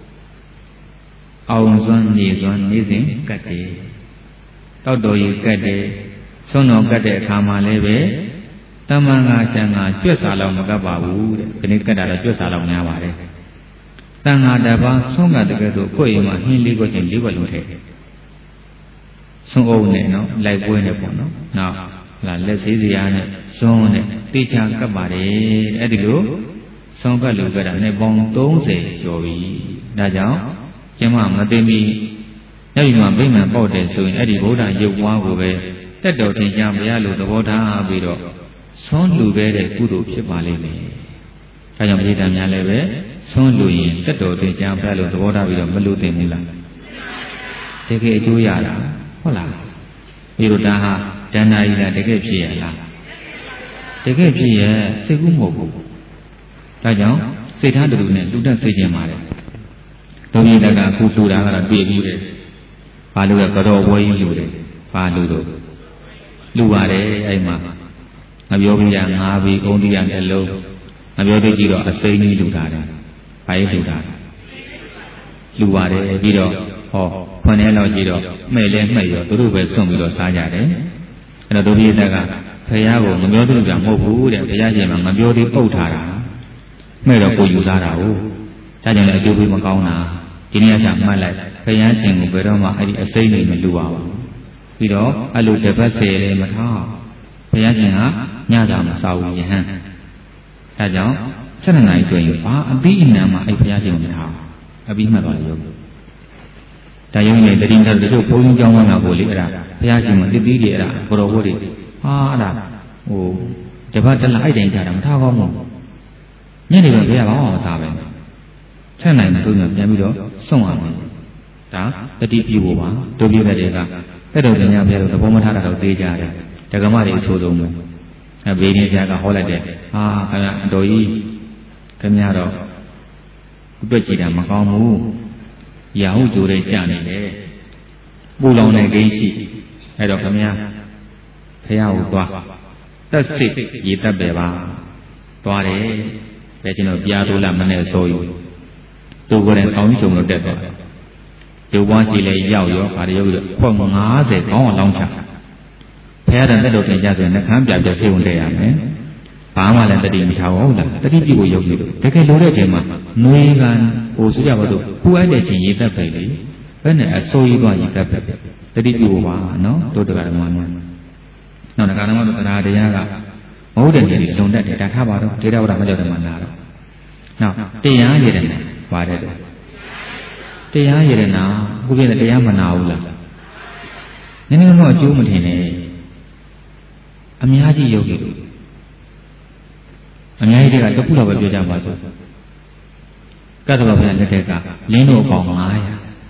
S1: အောင်စွမ်းနေစွမ်းနေစဉ်ကတ်တယ်တောက်တော်ကြီးကတ်တယ်ဆုံးတော်ကတ်တဲ့အခါမှာလည်းပဲတမန်ငါကျန်ငါကျွတ်စာလောက်မကပ်ပါဘူးတဲ့ဒီနေ့ကတ်တာတော့ကျွတ်စာလောက်များပါတယ်တန်ဃာတပါးဆုံးကတကယ်ဆိုကိုယ့်အိမ်မှာဟင်းလေးခွက်ချင်းလေးခွက်လုံးထည့်ဆုံးအုပ်နဲ့နော်လိုက်ပွဲနဲ့ပေါ့နော်နောက်လက်သေးစရာနဲ့စွန်းနဲ့တေချာကပ်ပါတယ်အဲ့ဒီလိုဆုံးကတ်လို့ကြတာနဲ့ပေါင်း30ကျော်ပြီဒါကြောင့်ကျမမသိမီညမှာဗိမာန်ပေါက်တယ်ဆိုရင်အဲ့ဒီဗုဒ္ဓရုပ်ပွားကိုပဲတက်တော်ထင်ရှားဘုရားလိုသဘောထားပြီးတော့ဆွမ်းလူခဲ့တဲ့ကုသိုလ်ဖြစ်ပါလိမ့်မယ်ဒါကြောင့်ပြည်တံများလည်းပဲဆွမ်းလူရင်တက်တော်ထင်ရှားဘုရားလိုသဘောထားပြီးတော့မလူသိဘူးလားတကယ်အကျိုးရတာဟုတ်လားဒီလိုဒါဟာဒဏ္ဍာရီလားတကယ်ဖြစ်ရလားတကယ်ဖြစ်ရစိတ်ကူးမဟုတ်ဘူးဒါကြောင့်စိတ်ထားတူတူနဲ့လူတက်စိတ်ကျင်ပါတယ်ဘုန်းကြီးတက်ကခုလူတာကတော့တွေ့ပြီးတယ်ဘာလို့လဲကတော့ဝဲကြီးလူတယ်ဘာလို့တော့လူပါတယ်အဲ့မှာငါပြောပြရ5ဘီကုန်းတရားတစ်လုံးငါပြောပြကြည့်တော့အစိမ်းကြီးလူတာတယ်ဘာကြီးလူတာလူပါတယ်ပြီးတော့ဟောခွန်ထဲလောက်ကြည့်တော့မှဲ့လဲမှဲ့ရောသူတို့ပဲစွန့်ပြီးတော့စားကြတယ်အဲ့တော့ဒုပိယကဖရာကိုမပြောသူတို့ကမဟုတ်ဘူးတဲ့ဘုရားရှင်ကမပြောသေးပုတ်ထားတာမှဲ့တော့ကိုယူသားတာဟုတ်ဒါကြောင့်လည်းအကျိုးပေးမကောင်းတာဒီနေ့ကမှတ်လိုက်ဘုရားရှင်ကိုဘယ်တော့မှအဲ့ဒီအစိမ့်တွေမလူပါဘူးပြီးတော့အဲ့လိုတပတ်ဆယ်လည်းမထားဘုရားရှင်ကညစာမစားဘူးယဟန်ဒါကြောင့်7 နာရီတွင်ဘာအပြီးအနံမှာအဲ့ဘုရားရှင်ကိုမထားအပြီးမှတ်ပါလေယောဒါယုံနဲ့တတိယတို့ဘုန်းကြီးကျောင်းမှာကိုလေအဲ့ဒါဘုရားရှင်ကတတိတွေအဲ့ဒါကိုတော်ဘုရားတွေဟာအဲ့ဒါဟိုတပတ်တလားအဲ့တိုင်ကြတာမထားကောင်းဘူးညနေတော့ဘုရားဘာမှမစားပဲ7 နိုင်မှတို့ညပြန်ပြီးတော့စွန့်ရမယ်ဒါတတိပြုဖို့ပါတို့ပြတဲ့တွေကတဲ့တော်ညဘုရားတို့သဘောမထားတာတော့သေးကြတယ်ဓကမတွေအဆိုးဆုံးပဲအဘေးနေဆရာကဟောလိုက်တယ်ဟာခင်ဗျအတော်ကြီးခင်ဗျတော့ဥပ္ပကြည်တာမကောင်းဘူးရာဟုကြိုးတဲ့ကြနေတယ်ပူလောင်တဲ့ဂိမ်းရှိအဲ့တော့ခင်ဗျဖះကိုသွားတက်စိတ်ရေတက်ပဲပါသွားတယ်ပဲကျွန်တော်ပြားထိုးလာမနဲ့ဆိုယူသူကိုယ်တိုင်ဆောင်းချုံလို့တက်သွားတယ်ရုပ်ပွားရှိလဲရောက်ရောဗာရုပ်လို့ခွက်50ခေါင်းအောင်လောင်းချဖះတဲ့တက်တော်တင်ကြဆိုရင်နှခမ်းပြပြဆေးဝင်တက်ရမယ်ဘာမှလည်းတတိမထားဘူးဟုတ်လားတတိပြုကိုရုပ်ပြီးတော့တကယ်လိုတဲ့အချိန်မှာနှွေးကန်ဟိုဆိုကြပါတော့ပူအပ်တဲ့ချိန်ရေတက်ပဲလေဘယ်နဲ့အစိုးရသွားရေတက်ပဲတတိပြုပါနော်တို့တရားဓမ္မများနောက်တရားဓမ္မတို့တရားတရားကမဟုတ်တဲ့နေတွေလုံတတ်တယ်ဒါထားပါတော့ဒေတာဝရမကြောက်တယ်မှလာတော့နောက်တရားရည်တယ်ပါတယ်တရားရည်တယ်နာခုပြတဲ့တရားမနာဘူးလားနည်းနည်းတော့အကျိုးမထင်နဲ့အများကြီးယုတ်ကြည့်လို့အများကြီးတွေကတခုတော့ပဲပြောကြပါစို့ကတ္တဗဘုရားလက်ထက်ကလင်းတို့အပေါင်း900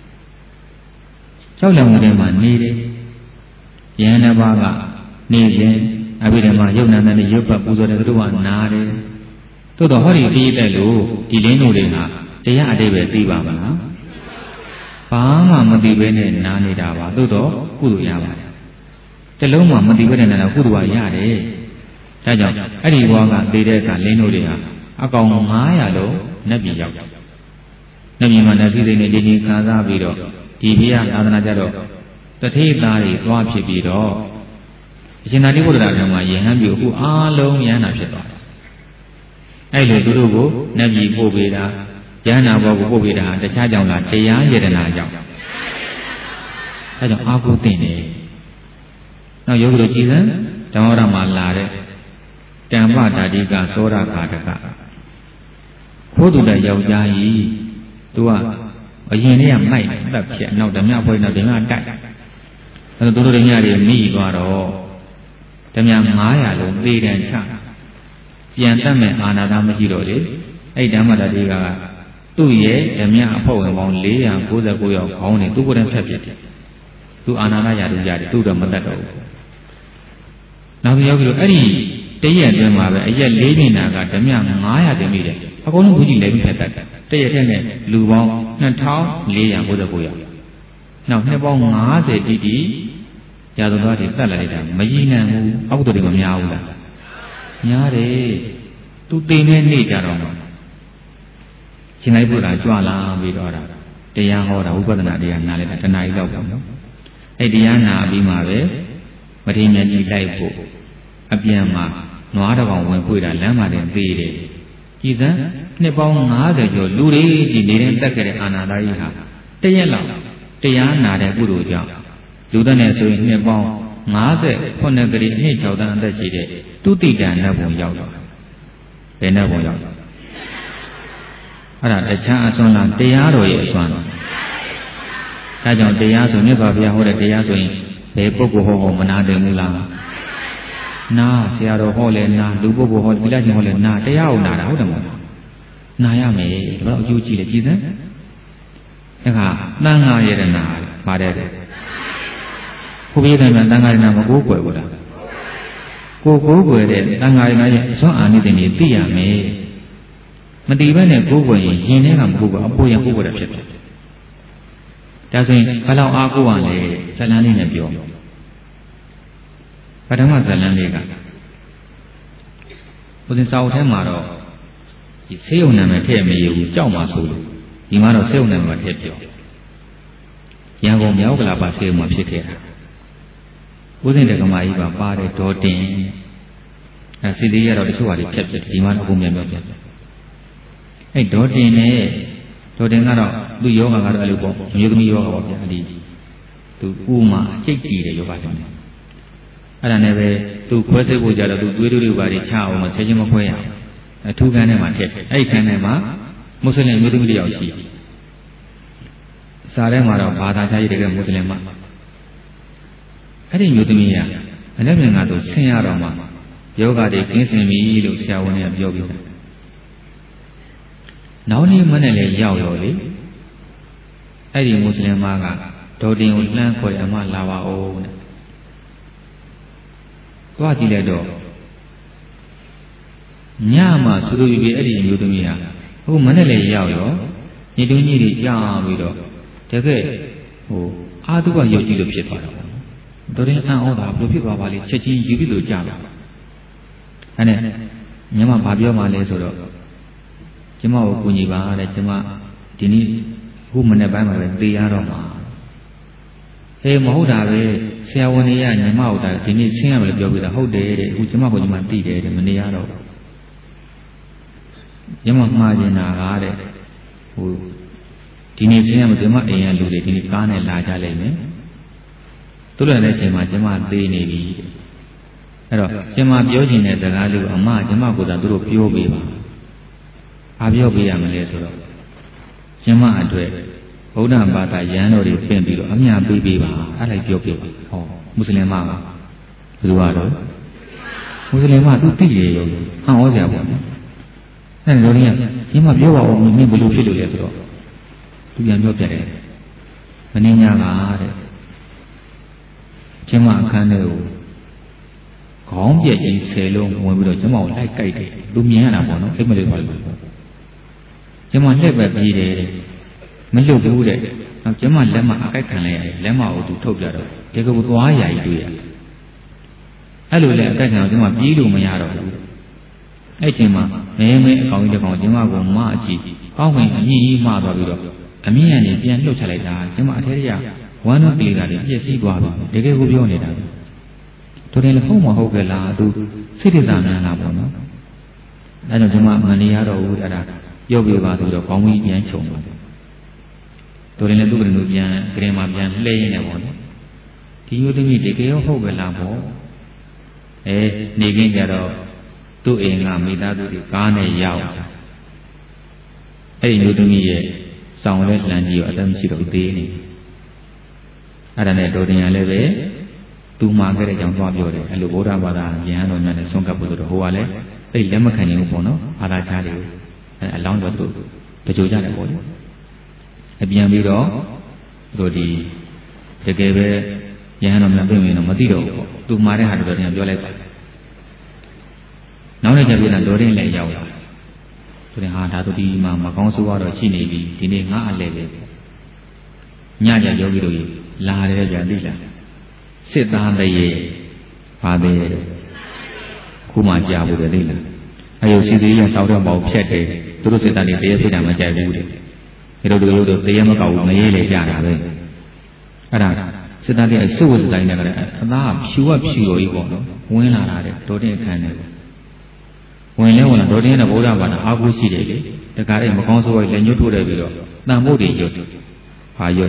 S1: ကြောက်လန့်မှုထဲမှာနေတယ်ယန္တဘာကနေရင်အဘိဓမ္မာယုတ်နန္ဒနဲ့ရုပ်ပတ်ပူဇော်တဲ့သူတို့ကနားတယ်သို့တော့ဟောဒီသိတဲ့လို့ဒီလင်းတို့တွေဟာတရားအတိတ်ပဲသိပါမလားဘာမှမသိဘဲနဲ့နားနေတာပါသို့တော့ကုသိုလ်ရပါတယ်တလုံးမှမသိဘဲနဲ့နားတော့ကုသိုလ်ကရတယ်ဒါကြောင့်အဲ့ဒီဘဝကသိတဲ့အခါလင်းတို့တွေဟာအကောင်900လုံးနတ်ပြည်ရောက်နတ်ပြည်မှာနတ်ပြည်တွေနဲ့ဒီခံစားပြီးတော့ဒီဘုရားသာသနာကြတော့တထေသားတွေသွားဖြစ်ပြီးတော့အရှင်သာရိပုတ္တရာကမှယဟန်ပြုအခုအားလုံးယဟန်နာဖြစ်သွားတယ်အဲ့လိုသူတို့ကိုနတ်ပြည်ပို့ပေးတာယဟန်နာဘောကိုပို့ပေးတာတခြားကြောင့်လားတရားယတနာကြောင့်အဲကြောင့်အာဟုသိနေနောက်ယောဂီတို့ကြည်စံဓမ္မရမှာလာတဲ့တံပဒါတိကသောရခါတကခိုးသူတဲ့ယောက်ျားကြီးသူကအရင်လေးကမိုက်တက်ဖြစ်နောက်ဓမြဖွဲ့နောက်ဓမြတိုက်အဲသူတို့ဓမြတွေမိသွားတော့ဓမြ900လုံးသေတံချပြန်တတ်မဲ့အာနာတာမရှိတော့လေအဲ့ဓမ္မဒါတိကသူ့ရဲ့ဓမြအဖွဲ့ဝင်ပေါင်း499ယောက်ခေါင်းနေသူကိုယ်တိုင်ဖက်ပြတယ်သူအာနာတာရတယ်သူတော့မတတ်တော့ဘူးနောက်ယောဂီတို့အဲ့ဒီတရက်အတွင်းမှာပဲအရက်၄မိနာကဓမြ900တင်မိတယ်အကုန်လုံးဘုကြီးလည်းပြတ်တတ်တယ်တရက်ထဲနဲ့လူပေါင်း2499ယောက်နောက်နှစ်ပေါင်း50တိတိရာဇသွားတွေတတ်လိုက်တာမရည်နိုင်ဘူးအောက်တူတွေမများဘူးလားများတယ်သူတိမ်နေနေကြတော့ရှင်လိုက်ဘုရားကြွလာပြီးတော့တရားဟောတာဝိပဿနာတရားနားလိုက်တာတဏှာကြီးတော့ပေါ့နော်အဲ့တရားနာပြီးမှပဲမထေရမြတ်ကြီးလိုက်ဖို့အပြန်မှာနွားတစ်ကောင်ဝင်ခွေတာလမ်းမှာတင်သေးတယ်ကြည်စံနှစ်ပေါင်း50ကျော်လူတွေဒီနေတဲ့တက်ခဲ့တဲ့အာနာသားကြီးဟာတရက်လောက်တရားနာတဲ့ကုသိုလ်ကြောင့်လူသက်နဲ့ဆိုရင်နှစ်ပေါင်း59ကလေးနှစ်6တန်းအသက်ရှိတဲ့တုတိတန်နတ်ဘုံရောက်တော့ဘယ်နတ်ဘုံရောက်အဲ့ဒါတခြားအစွမ်းလားတရားတော်ရဲ့အစွမ်းလားဒါကြောင့်တရားဆိုမြတ်စွာဘုရားဟောတဲ့တရားဆိုရင်ဘယ်ပုဂ္ဂိုလ်ဟောမနာတယ်ဘူးလားနာဆရာတော်ဟောလဲနာလူပုဂ္ဂိုလ်ဟောဒီလိုက်ဟောလဲနာတရားကိုနာတာဟုတ်တယ်မဟုတ်လားနာရမယ်ဒါတော့အကျိုးကြည့်လေကြည်စမ်းအခါတန်ခါရတနာပါတယ်ဘုရားတန်ခါတန်ခါရတနာမကိုးကွယ်ဘူးလားကိုးကွယ်တဲ့တန်ခါရတနာရဲ့အစွမ်းအာနိသင်တွေသိရမယ်မတိဘဲနဲ့ကိုးကွယ်ရင်ရင်ထဲကမကိုးကွယ်အပေါ်ရင်ကိုးကွယ်တာဖြစ်တယ်ဒါဆိုရင်ဘယ်လောက်အားကိုးရလဲဇာလန်းလေးနဲ့ပြောပထမဇာလန်းလေးကဘုရင်စာအုပ်ထဲမှာတော့ဒီဆေးရုံနာမည်ထည့်မရဘူးကြောက်မှဆိုလို့ဒီမှာတော့စေုံနေမှာထည့်ပြောရန်ကုန်မြောက်ကလာပါစေုံမှာဖြစ်ခဲ့တာဦးစင်တက္ကမကြီးပါပါတယ်ဒေါ်တင်စီသေးရတော့တချို့ဟာတွေဖြတ်ပြဒီမှာတော့အကုန်မြန်မြန်ပြအဲ့ဒေါ်တင်နဲ့ဒေါ်တင်ကတော့သူ့ယောဂကတော့အဲ့လိုပေါ့မျိုးသမီးယောဂပေါ့ဗျာဒီသူဥမာအကျိတ်ကြီးတဲ့ယောဂတယ်အဲ့ဒါနဲ့ပဲသူခွဲစိတ်ဖို့ကြတော့သူသွေးတွေပါတွေချအောင်မချက်ချင်းမခွဲရအောင်အထူးခန်းထဲမှာထည့်အဲ့ခန်းထဲမှာမွတ်စလင်မျိုးသမီးတယောက်ရှိစာထဲမှာတော့ဘာသာခြားရေးတကယ်မွတ်စလင်မအဲ့ဒီမျိုးသမီးကအနက်ပြန်ကတော့ဆင်းရတော့မှယောဂတွေကင်းစင်ပြီလို့ဆရာဝန်ကပြောပြီးနောက်နေ့မနဲ့လည်းရောက်ရောလေအဲ့ဒီမွတ်စလင်မကဒေါ်တင်ကိုလှမ်းခေါ်ရမှလာပါဦးတဲ့သွားကြည့်လိုက်တော့ညမှာစူတူပြီအဲ့ဒီမျိုးသမီးဟာဟိုမနဲ့လည်းရောက်ရောညတွင်းကြီးတွေကြာပြီးတော့တကယ်အာသုဘရုပ်ကြီးလိုဖြစ်သွားတာပေါ့ဒေါ်တင်အံ့ဩတာဘယ်လိုဖြစ်သွားပါလဲချက်ချင်းယူပြီးလို့ကြာလာအဲ့နဲ့ညမဘာပြောမှလဲဆိုတော့ကျမကိုကူညီပါတဲ့ကျမဒီနေ့ခုမနေ့ပိုင်းမှာပဲသေရတော့မှာဟေးမဟုတ်တာပဲဆရာဝန်ကြီးကညီမကိုဒါဒီနေ့ဆင်းရမယ်ပြောပြတာဟုတ်တယ်တဲ့အခုကျမကိုညီမသိတယ်တဲ့မနေရတော့ညီမမှားနေတာကတဲ့ဒီနေ့ဆင်းရမယ်ကျမအိမ်ရလူတွေဒီနေ့ကားနဲ့လာကြလိမ့်မယ်သူလည်းတဲ့အချိန်မှာကျမသေနေပြီအဲ့တော့ကျမပြောချင်တဲ့စကားလေးကိုအမကျမကိုသာသူတို့ပြောပေးပါအားပြောပေးရမလဲဆိုတော့ကျမအတွက်ဗုဒ္ဓဘာသာယန်းတော်တွေပြင်ပြီးတော့အမြတ်ပေးပေးပါအဲ့လိုက်ပြောပေးပါဟောမွတ်စလင်မပါဘယ်သူကတော့မွတ်စလင်မသူသိရရောဟောစရာပေါ့နော်အဲ့ဒါလိုနေကျမပြောပါဦးမင်းဘယ်လိုဖြစ်လို့လဲဆိုတော့သူပြန်ပြောပြတယ်မင်းညာကတဲ့ကျမအခန်းထဲကိုခေါင်းပြက်ကြီး10လုံးဝင်ပြီးတော့ကျမကိုလိုက်ကြိုက်တယ်သူမြင်ရတာပေါ့နော်အိတ်မလေးပါလို့ကျမလက်ပဲပြေးတယ်မလွတ်ဘူးတဲ့ကျမလက်မအကိုက်ခံလိုက်ရတယ်လက်မကိုသူထုတ်ပြတော့ဒီကဘသွားရာကြီးတွေ့ရအဲ့လိုလေအကိုက်ခံတော့ကျမပြေးလို့မရတော့ဘူးအဲ့ချိန်မှာမဲအကောင်ကြီးတစ်ကောင်ကျမကိုမအကြည့်ကောင်းဝင်အမြင့်ကြီးမှားသွားပြီးတော့အမြင့်ရနေပြန်လှုပ်ချလိုက်တာကျမအထဲရဝမ်းတော့ပြေးတာလေပြည့်စည်သွားပြီတကယ်ကိုပြောနေတာတို့တယ်လည်းဟုတ်မဟုတ်ကလားသူစိတ်ဒဏ်များလားပေါ့နော်အဲကြောင့်ကျမမနေရတော့ဘူးအဲ့ဒါရုပ်ပြပါဆိုတော့ခေါင်းကြီးပြန်ချုံပါတယ်တို့တယ်လည်းသူ့ကလေးတို့ပြန်ကရင်မှာပြန်လှည့်ရင်းနေပေါ့နော်ဒီမျိုးသမီးတကယ်ဟုတ်ကလားပေါ့နေခင်းကြတော့သူ့အိမ်ကမိသားစုတွေကားနဲ့ရောက်အဲ့ဒီမျိုးသမီးရဲ့ဆောင်တဲ့လမ်းကြီးကိုအသက်မရှိတော့သေးနေအဲ့ဒါနဲ့တို့တင်ရလည်းပဲသူမှာခဲ့တဲ့အကြောင်းသွားပြောတယ်အဲ့လိုဗုဒ္ဓဘာသာယဟန်တော်များနဲ့ဆွန့်ကပ်ဖို့ဆိုတော့ဟိုကလည်းအဲ့လက်မခံနိုင်ဘူးပေါ့နော်ဘာသာခြားတယ်အဲ့အလောင်းတော်သူတကြိုကြတယ်ပေါ့လေအပြန်ပြီးတော့တို့ဒီတကယ်ပဲယဟန်တော်များပြင်ရင်တော့မသိတော့ဘူးပေါ့သူမှာတဲ့ဟာတော်တင်ပြောလိုက်ပါနောက်နေ့ကျပြန်တော့တင်လည်းရောက်လာဆိုရင်ဟာဒါတို့ဒီမှာမကောင်းဆိုးတော့ရှိနေပြီဒီနေ့ငါအလဲပဲညကြယောဂီတို့လာတယ်ကြသိလားစစ်သားတရေပါသေးတယ်ခုမှကြာဘူးလေသိလားအယုတ်စီသေးရတောက်တော့ပေါ့ဖြတ်တယ်သူတို့စစ်သားတွေတရေဖိတာမကြိုက်ဘူးတဲ့တို့တရေမကောက်ဘူးမရေးလေကြတာပဲအဲ့ဒါစစ်သားတွေအစုဝစတိုင်းနဲ့ကလည်းအသားဖြူရောကြီးပေါ့နော်ဝင်လာတာတဲ့ဒေါ်တင်ခန်းတယ်ဝင်လဲဝင်လာဒေါ်တင်ရဲ့ဗုဒ္ဓဘာသာအားကိုးရှိတယ်လေတခါတည်းမကောင်းဆိုးရိုက်လည်းညှို့ထိုးတယ်ပြီးတော့တန်ဖို့တွေရွတ်ဟာရွတ်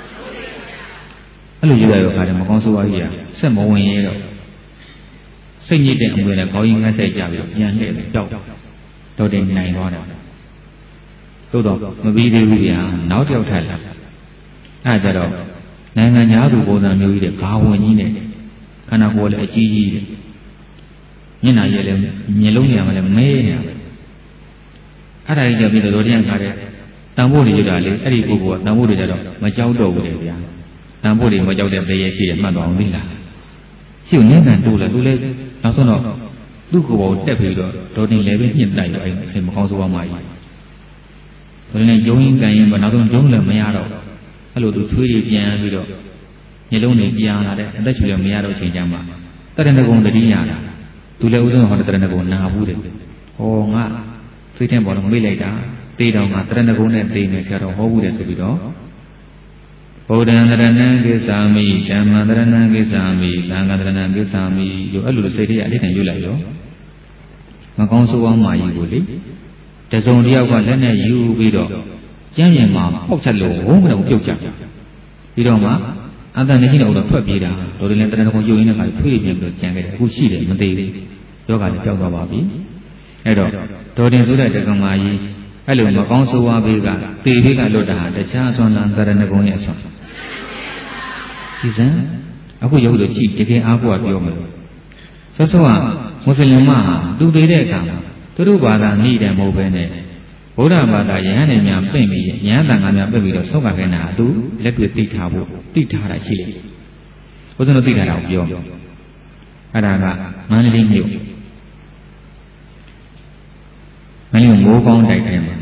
S1: အဲ့လိုရွတ်ရတော့ခါတယ်မကောင်းဆိုးရိုက်ကြီးကဆက်မဝင်ရဲတော့စိတ်ညစ်တဲ့အမွေနဲ့ခေါင်းကြီးငတ်ဆက်ကြပြီးတော့ပြန်လှည့်တယ်တောက်ဒေါ်တင်နိုင်သွားတယ်သို့တော့မပြီးသေးဘူးဗျာနောက်တစ်ယောက်ထပ်လာအဲ့ကြတော့နိုင်ငံသားသူပုံစံမျိုးကြီးတဲ့ဘာဝင်ကြီးနဲ့ခန္ဓာကိုယ်လည်းအကြီးကြီးတဲ့မျက်နှာရည်လည်းမျက်လုံးတွေမှလည်းမဲနေတာပဲအဲ့ဒါကြီးကြပြီးတော့တရားခါတဲ့တန်ဖို့တွေရတာလေအဲ့ဒီပုဂ္ဂိုလ်ကတန်ဖို့တွေကြတော့မကြောက်တော့ဘူးလေဗျာတန်ဖို့တွေမကြောက်တဲ့ဘေးရရှိတယ်မှတ်သွားအောင်သိလားရှိနေတယ်တူလဲသူလဲနောက်ဆုံးတော့သူ့ကိုယ်ပေါ်တက်ပြီးတော့ဒေါ်တင်လည်းပဲညှစ်တိုက်တော့အဲ့မကောင်းဆိုးပါမှကြီးဒါနဲ့ယုံရင်ကန်ရင်နောက်ဆုံးယုံလည်းမရတော့အဲ့လိုသူထွေးတွေပြန်ပြီးတော့မျက်လုံးတွေပြန်လာတဲ့အသက်ရှူလည်းမရတော့ချိန်ကြမှာတရဏဂုံတတိယတာသူလည်းဥဆုံးဟောတဲ့တရဏဂုံနာဘူးတဲ့ဟောငါစိတ်ထဲပေါ်တော့မေ့လိုက်တာတေတော်မှာတရဏဂုံနဲ့တေနေဆရာတော်ဟောဘူးတယ်ဆိုပြီးတော့ဗုဒ္ဓံတရဏံကိစ္ဆာမိဓမ္မံတရဏံကိစ္ဆာမိသံဃာတရဏံကိစ္ဆာမိလို့အဲ့လိုစိတ်ထဲအလေးတန်ရွတ်လိုက်ရောမကောင်းဆိုးဝါးမှကြီးကိုလေတစုံတယောက်ကလက်နဲ့ယူပြီးတော့ကျမ်းပြင်မှာပေါက်ချက်လို့ဘုံကတော့ပြုတ်ကြပြီးတော့မှအတန်နေကြီးတော့ထွက်ပြေးတာတော်တယ်လည်းတရဏဂုံယူရင်းနဲ့ခါထွေးပြန်ပြီးတော့ကြံခဲ့တယ်အခုရှိတယ်မသေးဘူးယောဂလည်းကြောက်သွားပါပြီအဲ့တော့တော်တင်ဆိုတဲ့တက္ကမကြီးအဲ့လိုမကောင်းဆိုးဝါးဘေးကပေဘေးကလွတ်တာတခြားဆွမ်းလန်းတရဏဂုံရဲ့အဆွမ်းဒီစံအခုရုပ်လို့ကြည့်တကယ်အားကိုးပြောမယ်ဆောဆောကမွတ်စလင်မဟာသူတည်တဲ့အခါမှာသူတို့ဘာသာနှိတယ်မဟုတ်ပဲနဲ့ဗုဒ္ဓဘာသာယဟန်နဲ့များပြင့်ပြီးယဟန်တန်ခါများပြင့်ပြီးတော့ဆောက်ကခိုင်းတာသူလက်တွေ့သိထားဖို့သိထားတာရှိတယ်ဘုရားတို့သိထားတာကိုပြောအဲ့ဒါကမန္တလေးမြို့မင်းမိုးကောင်းတိုက်ထဲမှာ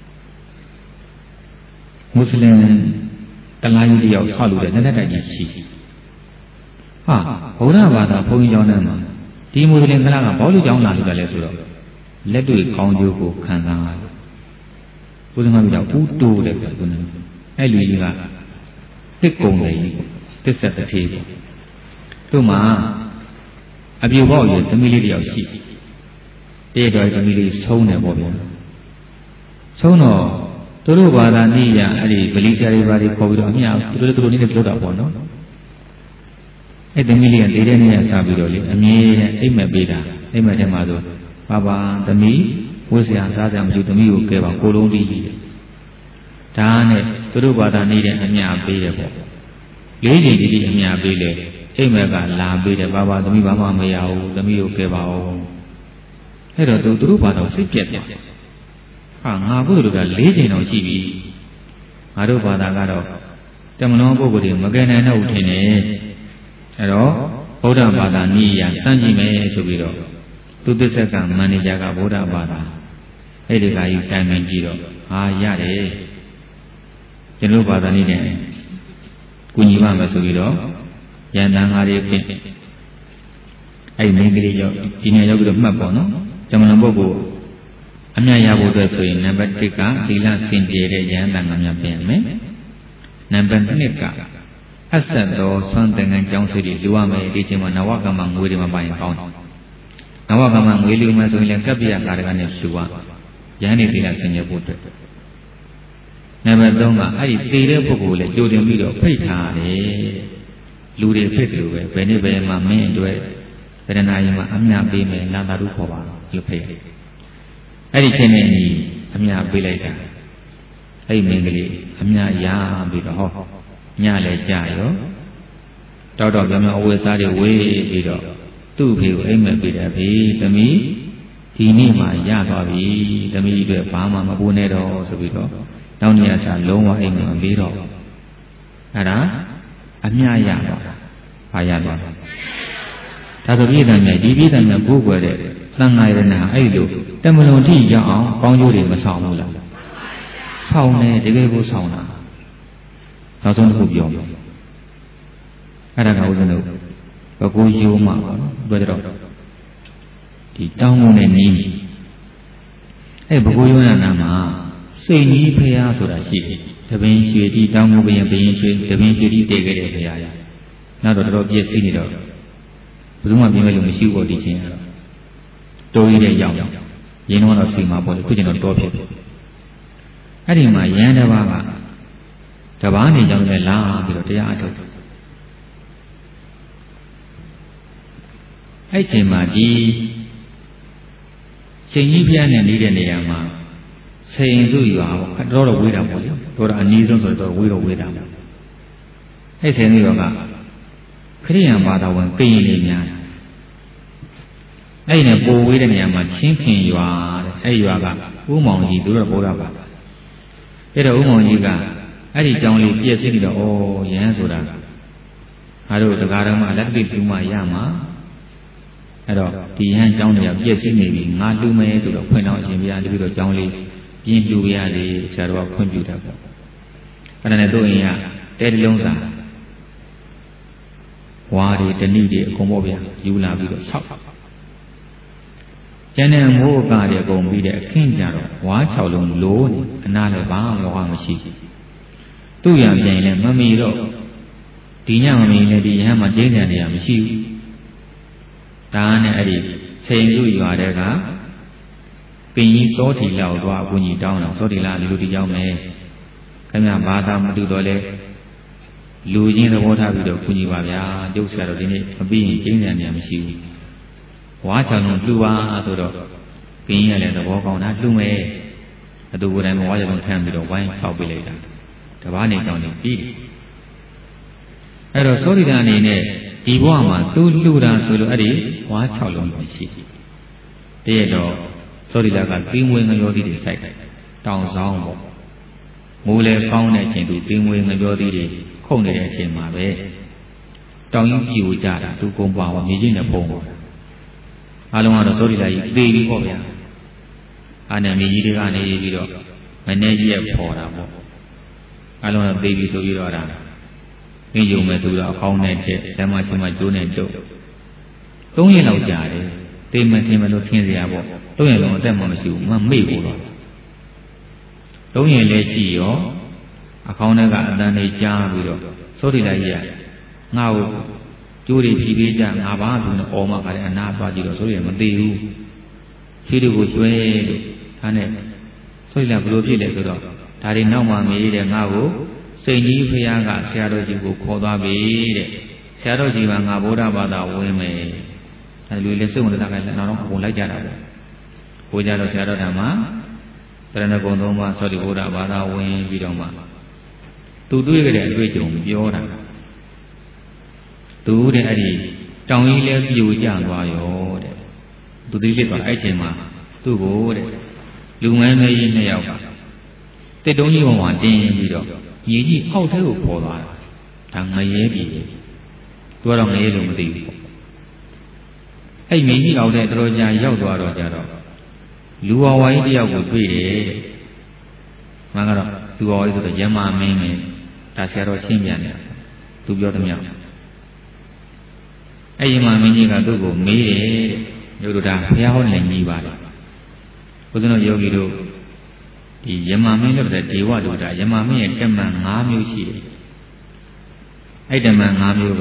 S1: မွတ်စလင်တလားကြီးတယောက်ဆောက်လို့တဲ့နှစ်တိုက်ကြီးရှိဟာဗုဒ္ဓဘာသာဘုန်းကြီးကျောင်းထဲမှာဒီမွတ်စလင်ကလားကဘောလူကျောင်းလာလို့တယ်လဲဆိုတော့လက်တွေ့ကောင်းကျိုးကိုခံစားရတယ်ဘုရားမပြောဦးတိုးတယ်ကွာအဲ့လူကြီးကတစ်ကုံတယ်တစ်ဆက်တစ်ထေးပေါ့သူ့မှာအပြူပေါက်ရသမီးလေးတယောက်ရှိတည့်တော်သမီးလေးဆုံးတယ်ပေါ့ဗျာဆုံးတော့သူတို့ဘာသာနည်းရအဲ့ဒီဗလီဆရာတွေဘာတွေခေါ်ပြီးတော့အမြသူတို့နည်းနဲ့ပြောတာပေါ့နော်အဲ့သမီးလေးကလေးတဲ့နေ့ကစပြီးတော့လေအမြဲအိမ်မက်ပေးတာအိမ်မက်ထဲမှာဆိုဘာသမီးဝိဆရာစားစရာမလိုသမီးကိုကဲပါကိုလုံးတီးကြီးဒါနဲ့သူတို့ဘာသာနည်းတဲ့အမြပေးတယ်ပေါ့လေးချိန်ကြီးအမြပေးလေအိမ်မက်ကလာပေးတယ်ဘာသမီးဘာမှမရဘူးသမီးကိုကဲပါဦးအဲ့တော့သူတို့ဘာတော့စိတ်ပြက်တယ်ဟာငါဘုရားတို့က၄ချိန်တော့ရှိပြီငါတို့ဘာသာကတော့တမနောပုဂ္ဂိုလ်တွေမကယ်နိုင်တော့ဘူးထင်တယ်အဲ့တော့ဗုဒ္ဓဘာသာနည်းရစမ်းကြည့်မယ်ဆိုပြီးတော့သူသစ္စာကမန်နေဂျာကဗုဒ္ဓဘာသာအဲ့ဒီကကြီးတိုင်ပင်ကြည့်တော့ဟာရတယ်ကျွန်တော်ဘာသာနည်းနဲ့ကုညီပါမယ်ဆိုပြီးတော့ယန္တန်ငါတွေဖြင့်အဲ့မိန်းကလေးရောက်ဒီနေ့ရောက်ပြီးတော့မှတ်ပေါ့နော်တမန်ပုဂ္ဂိုလ်အမြတ်ရဖို့အတွက်ဆိုရင်နံပါတ်1ကသီလစင်ကြယ်တဲ့ယန္တန်ငါများပြင်မယ်နံပါတ်2ကအဆက်တော်ဆွမ်းသင်္ကန်းကျောင်းဆွေတွေလူရမယ်ဒီချိန်မှာနဝကမ္မငွေတွေမှာပါရင်ကောင်းတယ်နဝကမ္မငွေလူမှဆိုရင်လည်းကပ္ပိယကာရကနဲ့လူရယန္တိသီလစင်ကြယ်ဖို့အတွက်နံပါတ်3ကအဲ့ဒီသေတဲ့ပုဂ္ဂိုလ်လည်းကြိုတင်ပြီးတော့ဖိတ်ထားတယ်လူတွေဖိတ်တယ်လို့ပဲဘယ်နေ့ဘယ်မှာမင်းအတွက်ဗေဒနာရင်မှာအမြပေးမယ်နာတာတို့ခေါ်ပါလို့ဖိတ်တယ်အဲ့ဒီချိန်နဲ့အမြပေးလိုက်တာအဲ့ဒီမင်းကလေးအမြရပြီးတော့ဟောညလည်းကြာရောတောက်တော့ပြောင်းအဝတ်စားတွေဝေးပြီးတော့သူ့ဖေကိုအိမ်မက်ပေးတယ်ဖေသမီးဒီနေ့မှရသွားပြီသမီးအတွက်ဘာမှမပူနဲ့တော့ဆိုပြီးတော့နောက်နေ့အစားလုံးဝအိမ်မက်မပေးတော့အဲ့ဒါအမြရတော့ဘာရသွားလဲဒါဆိုပြည်တယ်မြတ်ဒီပြည်တယ်မြတ်ကိုးကွယ်တဲ့သံဃာရဏအဲ့လိုတမလွန်ထိရောက်အောင်ကောင်းကျိုးတွေမဆောင်ဘူးလားဆောင်တယ်တကယ်ကိုဆောင်တာနောက်ဆုံးတစ်ခုပြောမယ်အဲ့ဒါကဥစဉ်တို့ဘကိုးရိုးမှာပေါ့နော်ဘယ်တော့ဒီတောင်းကုန်တဲ့နည်းအဲ့ဘကိုးရိုးရနာမှာစိတ်ကြီးဖရာဆိုတာရှိတယ်တပင်းရွှေတိတောင်းကုန်ဘယင်ရွှေတပင်းရွှေတိတည်ခဲ့တဲ့ဖရာရနောက်တော့တော်တော်ပြည့်စည်နေတော့ဘယ်သူမှပြင်မဲ့လို့မရှိဘူးပေါ့ဒီချင်းကတော့တိုးရတဲ့ရောက်ရင်းတော့စီမှာပေါ့လေခုကျတော့တောဖြစ်အဲ့ဒီမှာရန်တစ်ပါးကတပားနေကြောင်းလည်းလာပြီးတော့တရားအထုတ်အဲ့ချိန်မှာဒီရှင်ကြီးဖျားနဲ့နေတဲ့နေရာမှာစိန်စုရွာပေါ့တော့ဝေးတာပေါ့လေတော့အနည်းဆုံးဆိုတော့ဝေးတာအဲ့စိန်စုရွာကခရိယံဘာသာဝင်ကရင်လေးများအဲ့နဲ့ပိုဝေးတဲ့နေရာမှာချင်းခင်ရွာတဲ့အဲ့ရွာကဥမောင်ကြီးသူတို့ဘောရပါအဲ့တော့ဥမောင်ကြီးကအဲ့ဒီကြောင်းလေးပြည့်စည်ပြီးတော့ဩရဟန်းဆိုတာငါတို့တရားတော်မှာလက်တွေ့လူမှရမှာအဲ့တော့ဒီရဟန်းကြောင်းတွေကပြည့်စည်နေပြီငါလူမယ်ဆိုတော့ဖွင့်တော်အရှင်ဘုရားတပည့်တော်ကြောင်းလေးပြင်းပြူရလေဆရာတော်ကဖွင့်ပြတာပေါ့အဲ့ဒါနဲ့တို့ရင်ကတဲတလုံးစာဝါတွေတဏိတွေအကုန်ပေါ့ဗျာယူလာပြီးတော့ဆောက်ကျန်တဲ့မိုးအကားတွေအကုန်ပြီးတဲ့အခင်းကြတော့ဝါ6လုံးလိုးနေအနာလည်းဘာမှလောကမရှိသူ့ရံပြန်လည်းမမီတော့ဒီညမမီလည်းဒီရဟန်းမှာကျင်းကြံနေရမရှိဘူးဒါနဲ့အဲ့ဒီချိန်လူရွာတဲ့ကပင်ကြီးစောထီလောက်သွားအကူကြီးတောင်းတော့စောထီလာလူတီကြောင်းမယ်ခင်ဗျာဘာသာမတူတော့လဲလူချင်းသဘောထားပြီးတော့ကူညီပါဗျာကျုပ်ဆရာတော်ဒီနေ့မပြီးရင်ကျင်းကြံနေရမရှိဘူးဝါချောင်းလုံးလှူပါဆိုတော့ပင်ကြီးကလည်းသဘောကောင်းတာလှူမယ်အတူကိုယ်တိုင်ဝါချောင်းလုံးထမ်းပြီးတော့ဝိုင်းဆောက်ပေးလိုက်တာတပားနေတောင်းနေပြီးအဲ့တော့စောထီလာအနေနဲ့ဒီဘဝမှာသူလှူတာဆိုလို့အဲ့ဒီဝါ6လုံးပဲရှိတည့်ရတော့စောရိလာကပင်ဝင်ငရောသီးတွေစိုက်တောင်ဆောင်ပေါ့မိုးလေကောင်းတဲ့အချိန်သူပင်ဝင်ငရောသီးတွေခုန်နေတဲ့အချိန်မှာပဲတောင်ကြီးပြိုကြတာသူကုန်းပွားမြေကြီးနဲ့ပုံပေါ်အားလုံးကတော့စောရိလာကြီးသေပြီပေါ့ဗျာအားနဲ့မြေကြီးတွေကနေပြီးတော့မနေကြီးရဲ့ပေါ်တာပေါ့အားလုံးကသေပြီဆိုပြီးတော့အဲ့ဒါပင်ယုံမယ်ဆိုတော့အကောင်းနဲ့ချက်ဓမ္မချင်းမှကျိုးနဲ့တုပ်3ရက်လောက်ကြာတယ်သိမထင်မလို့ထင်စရာပေါ့3ရက်လုံးအသက်မှမရှိဘူးမေ့ဖို့တော့3ရက်လည်းရှိရောအကောင်းနဲ့ကအတန်လေးကြားပြီးတော့စိုးရိလိုက်ရငါ့ကိုကျိုးတွေဖြီးပေးကြငါဘာလို့လဲအော်မှခါတဲ့အနာသွားကြည့်တော့စိုးရိမသိဘူးဖြီးတွေကိုကျွဲလို့ဒါနဲ့စိုးရိလိုက်ဘယ်လိုဖြစ်လဲဆိုတော့ဒါတွေနောက်မှမေးတဲ့ငါ့ကိုစိတ်ကြီးဖရာကဆရာတော်ကြီးကိုခေါ်သွားပြီတဲ့ဆရာတော်ကြီးကငါဗုဒ္ဓဘာသာဝင်မယ်အဲလူလည်းစိတ်ဝင်စားကြတယ်နောက်တော့အကုန်လိုက်ကြတာပဲဘိုးကြတော့ဆရာတော်ဓမ္မတရဏဂုံသုံးပါးသောတိဗုဒ္ဓဘာသာဝင်ပြီးတော့မှသူတွေ့ကြတဲ့အတွေ့အကြုံပြောတာသူတဲ့အဲ့ဒီတောင်ကြီးလည်းပြိုကျသွားရောတဲ့သူသိဖြစ်သွားအဲ့ချိန်မှာသူ့ကိုတဲ့လူငယ်မဲကြီး2ယောက်ကတစ်တုံးကြီးပေါ်မှာတင်းပြီးတော့ရေကြီးအောက်ထဲကိုပေါ်သွားတာဒါငရဲပြီသူကတော့ငရဲလို့မသိဘူးအဲ့မြေကြီးအောက်ထဲတော်တော်ကြာရောက်သွားတော့ကြတော့လူဝဝါကြီးတယောက်ကိုတွေ့တယ်မှန်ကတော့လူဝဝါကြီးဆိုတော့ယမမင်းပဲဒါဆရာတော်ရှင်းပြန်တယ်သူပြောသမျှအဲ့ယမမင်းကြီးကသူ့ကိုမေးတယ်တဲ့တို့ဒါဘုရားဟောနေညီပါတယ်ဘုရားတော်ယောဂီတို့ဒီယမမင်းလို့တဲ့ဒေဝဒုတာယမမင်းရဲ့တမန်5မျိုးရှိတယ်အဲ့တမန်5မျိုးက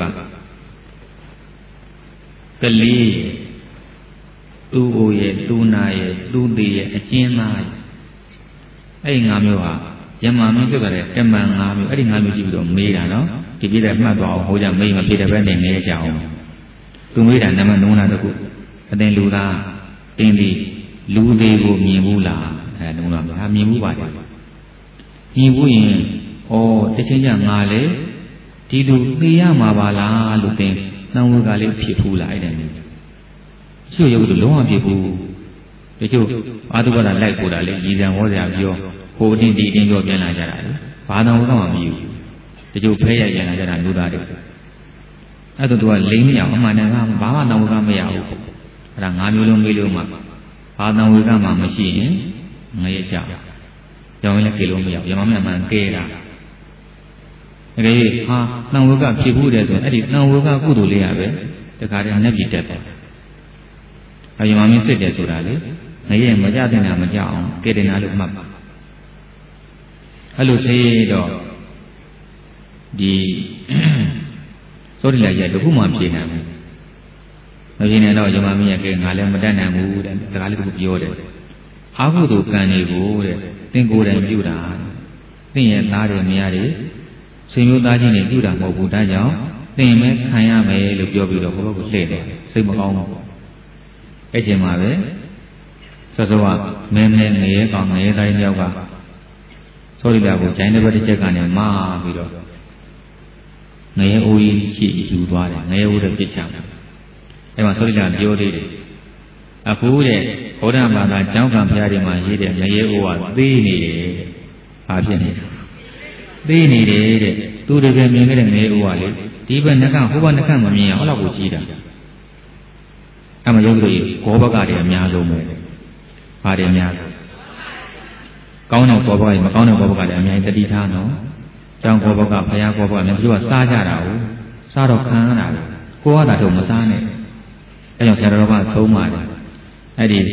S1: ကလေးသူ့အိုရဲ့သူ့နာရဲ့သူ့သေးရဲ့အကျဉ်းသားရဲ့အဲ့5မျိုးဟာယမမင်းဖြစ်တဲ့တမန်5မျိုးအဲ့ဒီ5မျိုးကြည့်ပြီးတော့မေးတာနော်ဒီပြည့်တဲ့မှတ်သွားအောင်ဟိုကြမေးမဖြစ်တဲ့ဘက်နဲ့နေကြအောင်သူမေးတာနမနုံးလာတခုအသင်လူသားတင်းပြီးလူသေးကိုမြင်ဘူးလားအဲနုံးလာဟာမြင်ဘူးပါတယ်မြင်ဘူးရင်တချင်းကြငါလေဒီလူသိရမှာပါလားလို့သင်နှောင်းဝကလေးဖြစ်ဘူးလားအဲ့ဒါမျိုးချို့ရုပ်တို့လုံးဝဖြစ်ဘူးတချို့အာသုဘတာလိုက်ကိုတာလေရည်စံဟောစရာပြောဟိုအတင်းဒီအတင်းပြောပြန်လာကြတာလေဘာတော်တော့မှမယူတချို့ဖဲရပြန်လာကြတာလူသားတွေအဲ့တော့သူကလိမ့်မရအောင်အမှန်တန်ကဘာမှနောင်ဝကမရဘူးအဲ့ဒါ5မျိုးလုံးမေးလို့မှဘာနောင်ဝကမှမရှိရင်ငရဲကြကြောင်းလည်းပြေလို့မရဘူးယမမမှန်ကဲတာတကယ်ဟာနောင်ဝကဖြစ်ဘူးတယ်ဆိုရင်အဲ့ဒီနောင်ဝကကုသိုလ်လေးရပဲတခါတည်းနဲ့ပြည့်တက်တယ်အယမမင်းစစ်တယ်ဆိုတာလေငရဲမကြတဲ့နာမကြအောင်ကေတနာလို့မှတ်ပါအဲ့လိုဆေးတော့ဒီသောတိလာရဲ့တခုမှဖြေနိုင်ဘူးမဖြေနိုင်တော့ယမမင်းရဲ့ကဲငါလည်းမတတ်နိုင်ဘူးတဲ့စကားလေးတစ်ခုပြောတယ်အာဟုသူကံနေကိုတဲ့သင်ကိုယ်တိုင်ပြုတာသင်ရဲ့သားတွေမယားတွေဆွေမျိုးသားချင်းတွေပြုတာမဟုတ်ဘူးဒါကြောင့်သင်မဲခံရမယ်လို့ပြောပြီးတော့ဘုရားကိုလှည့်တယ်စိတ်မကောင်းဘူးအဲ့ချိန်မှာပဲစောစောကမဲမဲငရဲကောင်ငရဲတိုင်းတယောက်ကသောရိတာကိုဂျိုင်းတစ်ပတ်တစ်ချက်ကနေမာပြီးတော့ငရဲအိုးကြီးရှိယူသွားတယ်ငရဲအိုးတဲ့ပြစ်ချတယ်အဲ့မှာသောရိတာပြောသေးတယ်အခုတဲ့ဘုရားဘာသာကျောင်းကံဖျားတွေမှာရေးတဲ့ငရဲအိုးကသေးနေတယ်ဘာဖြစ်နေသေးနေတယ်တဲ့သူတကယ်မြင်ခဲ့တဲ့ငရဲအိုးကလေဒီဘက်နှကဟိုဘက်နှကမမြင်အောင်အဲ့လောက်ကိုကြီးတာအဲ့မှာယောဂီတို့ဂောဘကတွေအများဆုံးပဲဘာတွေအများဆုံးကောင်းတဲ့ဂောဘကတွေမကောင်းတဲ့ဂောဘကတွေအများကြီးတတိထားနော်ကျောင်းဂောဘကဘုရားဂောဘကလည်းသူကစားကြတာကိုစားတော့ခံရတာကိုကသာတော့မစားနဲ့အဲ့ကြောင့်ဆရာတော်ကဆုံးပါတယ်အဲ့ဒီ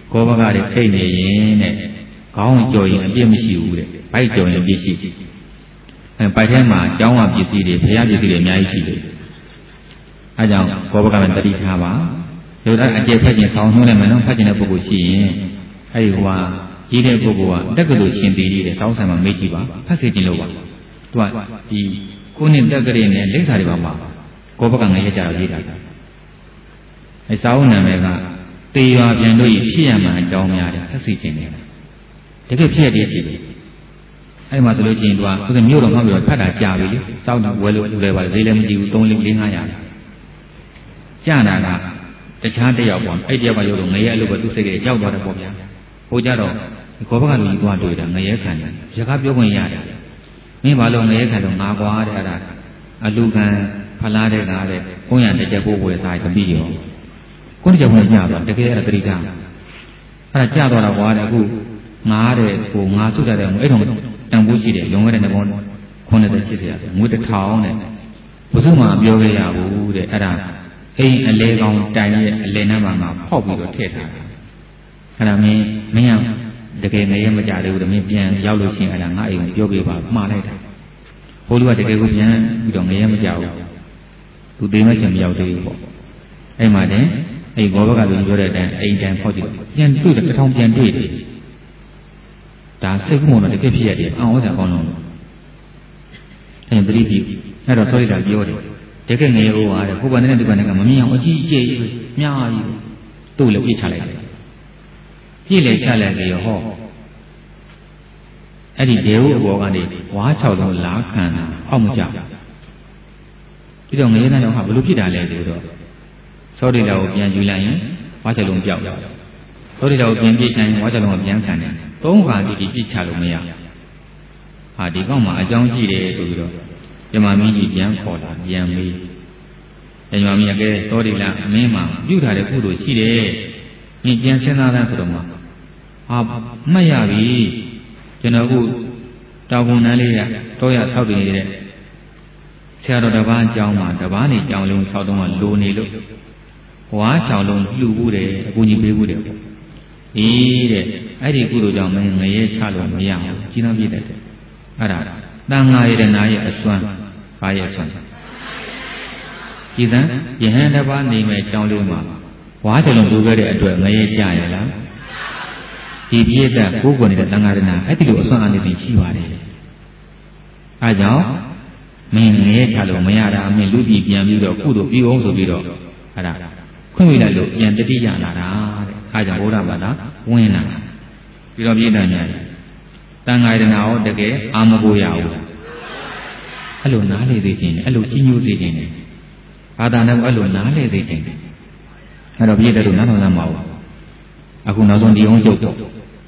S1: ကောဘကတွေထိတ်နေရင်တဲ့ခေါင်းကြော်ရင်အပြစ်မရှိဘူးတဲ့ဘိုက်ကြော်ရင်အပြစ်ရှိပိုက်ထဲမှာကျောင်းဝပစ္စည်းတွေဘုရားပစ္စည်းတွေအများကြီးရှိတယ်အဲကြောင့်ကောဘကလည်းတတိထားပါဒီလိုအကျေဖက်ခြင်းခေါင်းနှိုးလိုက်မယ်နော်ဖတ်ခြင်းတဲ့ပုဂ္ဂိုလ်ရှိရင်အဲဒီဟိုဟာကြီးတဲ့ပုဂ္ဂိုလ်ကတက်ကလေးရှင်သေးတဲ့တောင်းဆိုင်မှာမေ့ကြည့်ပါဖတ်စေခြင်းလို့ပါသူကဒီကိုနှစ်တက်ကလေးနဲ့လိမ့်စာတွေပါမှာကောဘကငရဲကြတော့ရေးတာအဲစာအုပ်နာမည်ကတေရွာပြန်လို့ဖြစ်ရမှာအကြောင်းများတယ်ဖတ်စေခြင်းတယ်တကယ်ဖြစ်ရတဲ့ဖြစ်တယ်အဲ့မှာဆိုလို့ချင်းသူကသူကမြို့တော်မှပြီးတော့ဖတ်တာကြာပြီလေစောက်တော့ဝယ်လို့လူတွေပါဈေးလည်းမကြည့်ဘူး3 4 500ကြာတာကတခြားတယောက်ပေါ့အဲ့တယောက်ကရုပ်တော့ငရဲအလုပ်ပဲသူစိတ်ကရောက်သွားတယ်ပေါ့ဗျာဟိုကြတော့ခေါဘကလူကြီးသွားတွေ့တာငရဲခံတယ်ရကားပြောခွင့်ရတယ်မင်းဘာလို့ငရဲခံတော့ငါကွာတဲ့အဲ့ဒါအလူခံဖလားတဲ့ကားတဲ့ကိုရတစ်ချက်ပို့ဝယ်စားတပြီးရောကိုတစ်ချက်ဝင်ညတော့တကယ်အဲ့ဒါတတိကအဲ့ဒါကြာတော့တာကွာတဲ့အခုငါတဲ့ကိုငါစုတတ်တယ်အဲ့တော့တန်ဖိုးရှိတယ်လွန်ခဲ့တဲ့ဘော90-80ရာငွေ1000တဲ့ဘုစုမှာပြောခဲ့ရဘူးတဲ့အဲ့ဒါအိမ်အလဲကောင်တိုင်ရဲ့အလဲနှမ်းမှာဖောက်ပြီးတော့ထည့်ထားတယ်အဲ့ဒါမင်းတကယ်ငရဲမကြသေးဘူးတဲ့မင်းပြန်ရောက်လို့ရှိရင်အဲ့ဒါငါအိမ်ကိုပြောပြပါမှားလိုက်တာဘိုးလူကတကယ်ကိုပြန်ပြီးတော့ငရဲမကြဘူးသူသိမှချင်းမရောက်သေးဘူးပေါ့အဲ့မှာတဲ့အဲ့ဘောဘကပြောတဲ့အတိုင်းအိမ်တန်ဖောက်ကြည့်ပြန်တွေ့တယ်တစ်ထောင်ပြန်တွေ့တယ်ဒါစိတ်ကူးမလို့တကယ်ဖြစ်ရတယ်အောင်းဩဇာကောင်းလုံးအဲ့တတိပြုအဲ့တော့ဆိုရတာပြောတယ်တကယ်ငရဲဟိုဟာတဲ့ဟိုကနေဒီကနေကမမြင်အောင်အကြီးအကျယ်များကြီးသူ့လည်းပြစ်ချလိုက်တယ်ပြည့်လေချလိုက်ကြရောဟောအဲ့ဒီဒေဝအဘောကနေဝါး6လုံးလာခံတာအောက်မကြဒီတော့ငရဲတဲ့တော့ဟာဘလို့ဖြစ်တာလဲဆိုတော့စောဒိတာကိုပြန်ယူလိုက်ရင်ဝါး6လုံးပြောက်စောဒိတာကိုပြန်ပြည့်ချင်ဝါး6လုံးကိုပြန်ခံတယ်3 ခါတိတိပြစ်ချလို့မရဟာဒီကောင်မှာအကြောင်းရှိတယ်ဆိုပြီးတော့ဇမမင်းကြီးပြန်ခေါ်လာပြန်မေးဇမမင်းကဲသောတိလအမင်းမှာပြုထားတဲ့ကုသိုလ်ရှိတယ်။ဒီပြန်စဉ်းစားတဲ့ဆိုတော့ဟာမှတ်ရပြီကျွန်တော်ကတောင်ကုန်တန်းလေးရတော့ရဆောက်တည်နေတဲ့ဆရာတော်တစ်ပါးအကြောင်းမှာတစ်ပါးနေကြောင်လုံးဆောက်တော့လိုနေလို့ဝါးချောင်လုံးလှူဘူးတယ်အကူကြီးပေးဘူးတယ်အေးတဲ့အဲ့ဒီကုသိုလ်ကြောင့်မင်းငရဲချလို့မရဘူးကြီးနှောပြည့်တယ်အဲ့ဒါတန်ဃာရတနာရဲ့အစွမ်းဘာရဲ့အစွမ်းဒီသံယဟန်တစ်ပါးနေမဲ့ကြောင်းလေးမှာဝါးချောင်လုံးလှူခဲ့တဲ့အတွက်ငရဲကြရလားဒီပြည့်တဲ့ကိုယ်ကိုယ်နေတဲ့တန်ဃာရတနာအဲ့ဒီလိုအစွမ်းအနေနဲ့ရှိပါတယ်အဲကြောင့်မင်းငရဲချလို့မရတာမင်းလူပြည်ပြန်ပြီးတော့ကုသိုလ်ပြုအောင်ဆိုပြီးတော့အဲ့ဒါခွင့်ဝေလိုက်လို့ပြန်တတိယလာတာတဲ့အဲကြောင့်ဘုရားဘာသာဝင်လာပြီးတော့ပြည့်တယ်များတန်ဃာရတနာရောတကယ်အာမကိုရဘူးအဲ့လိုနားလေစေခြင်းနဲ့အဲ့လိုကြီးညိုစေခြင်းနဲ့ဘာသာနဲ့အဲ့လိုနားလေစေခြင်းနဲ့အဲ့တော့ပြည့်တယ်လို့နားထောင်ရမှာပါအခုနောက်ဆုံးဒီအောင်ကျုပ်တော့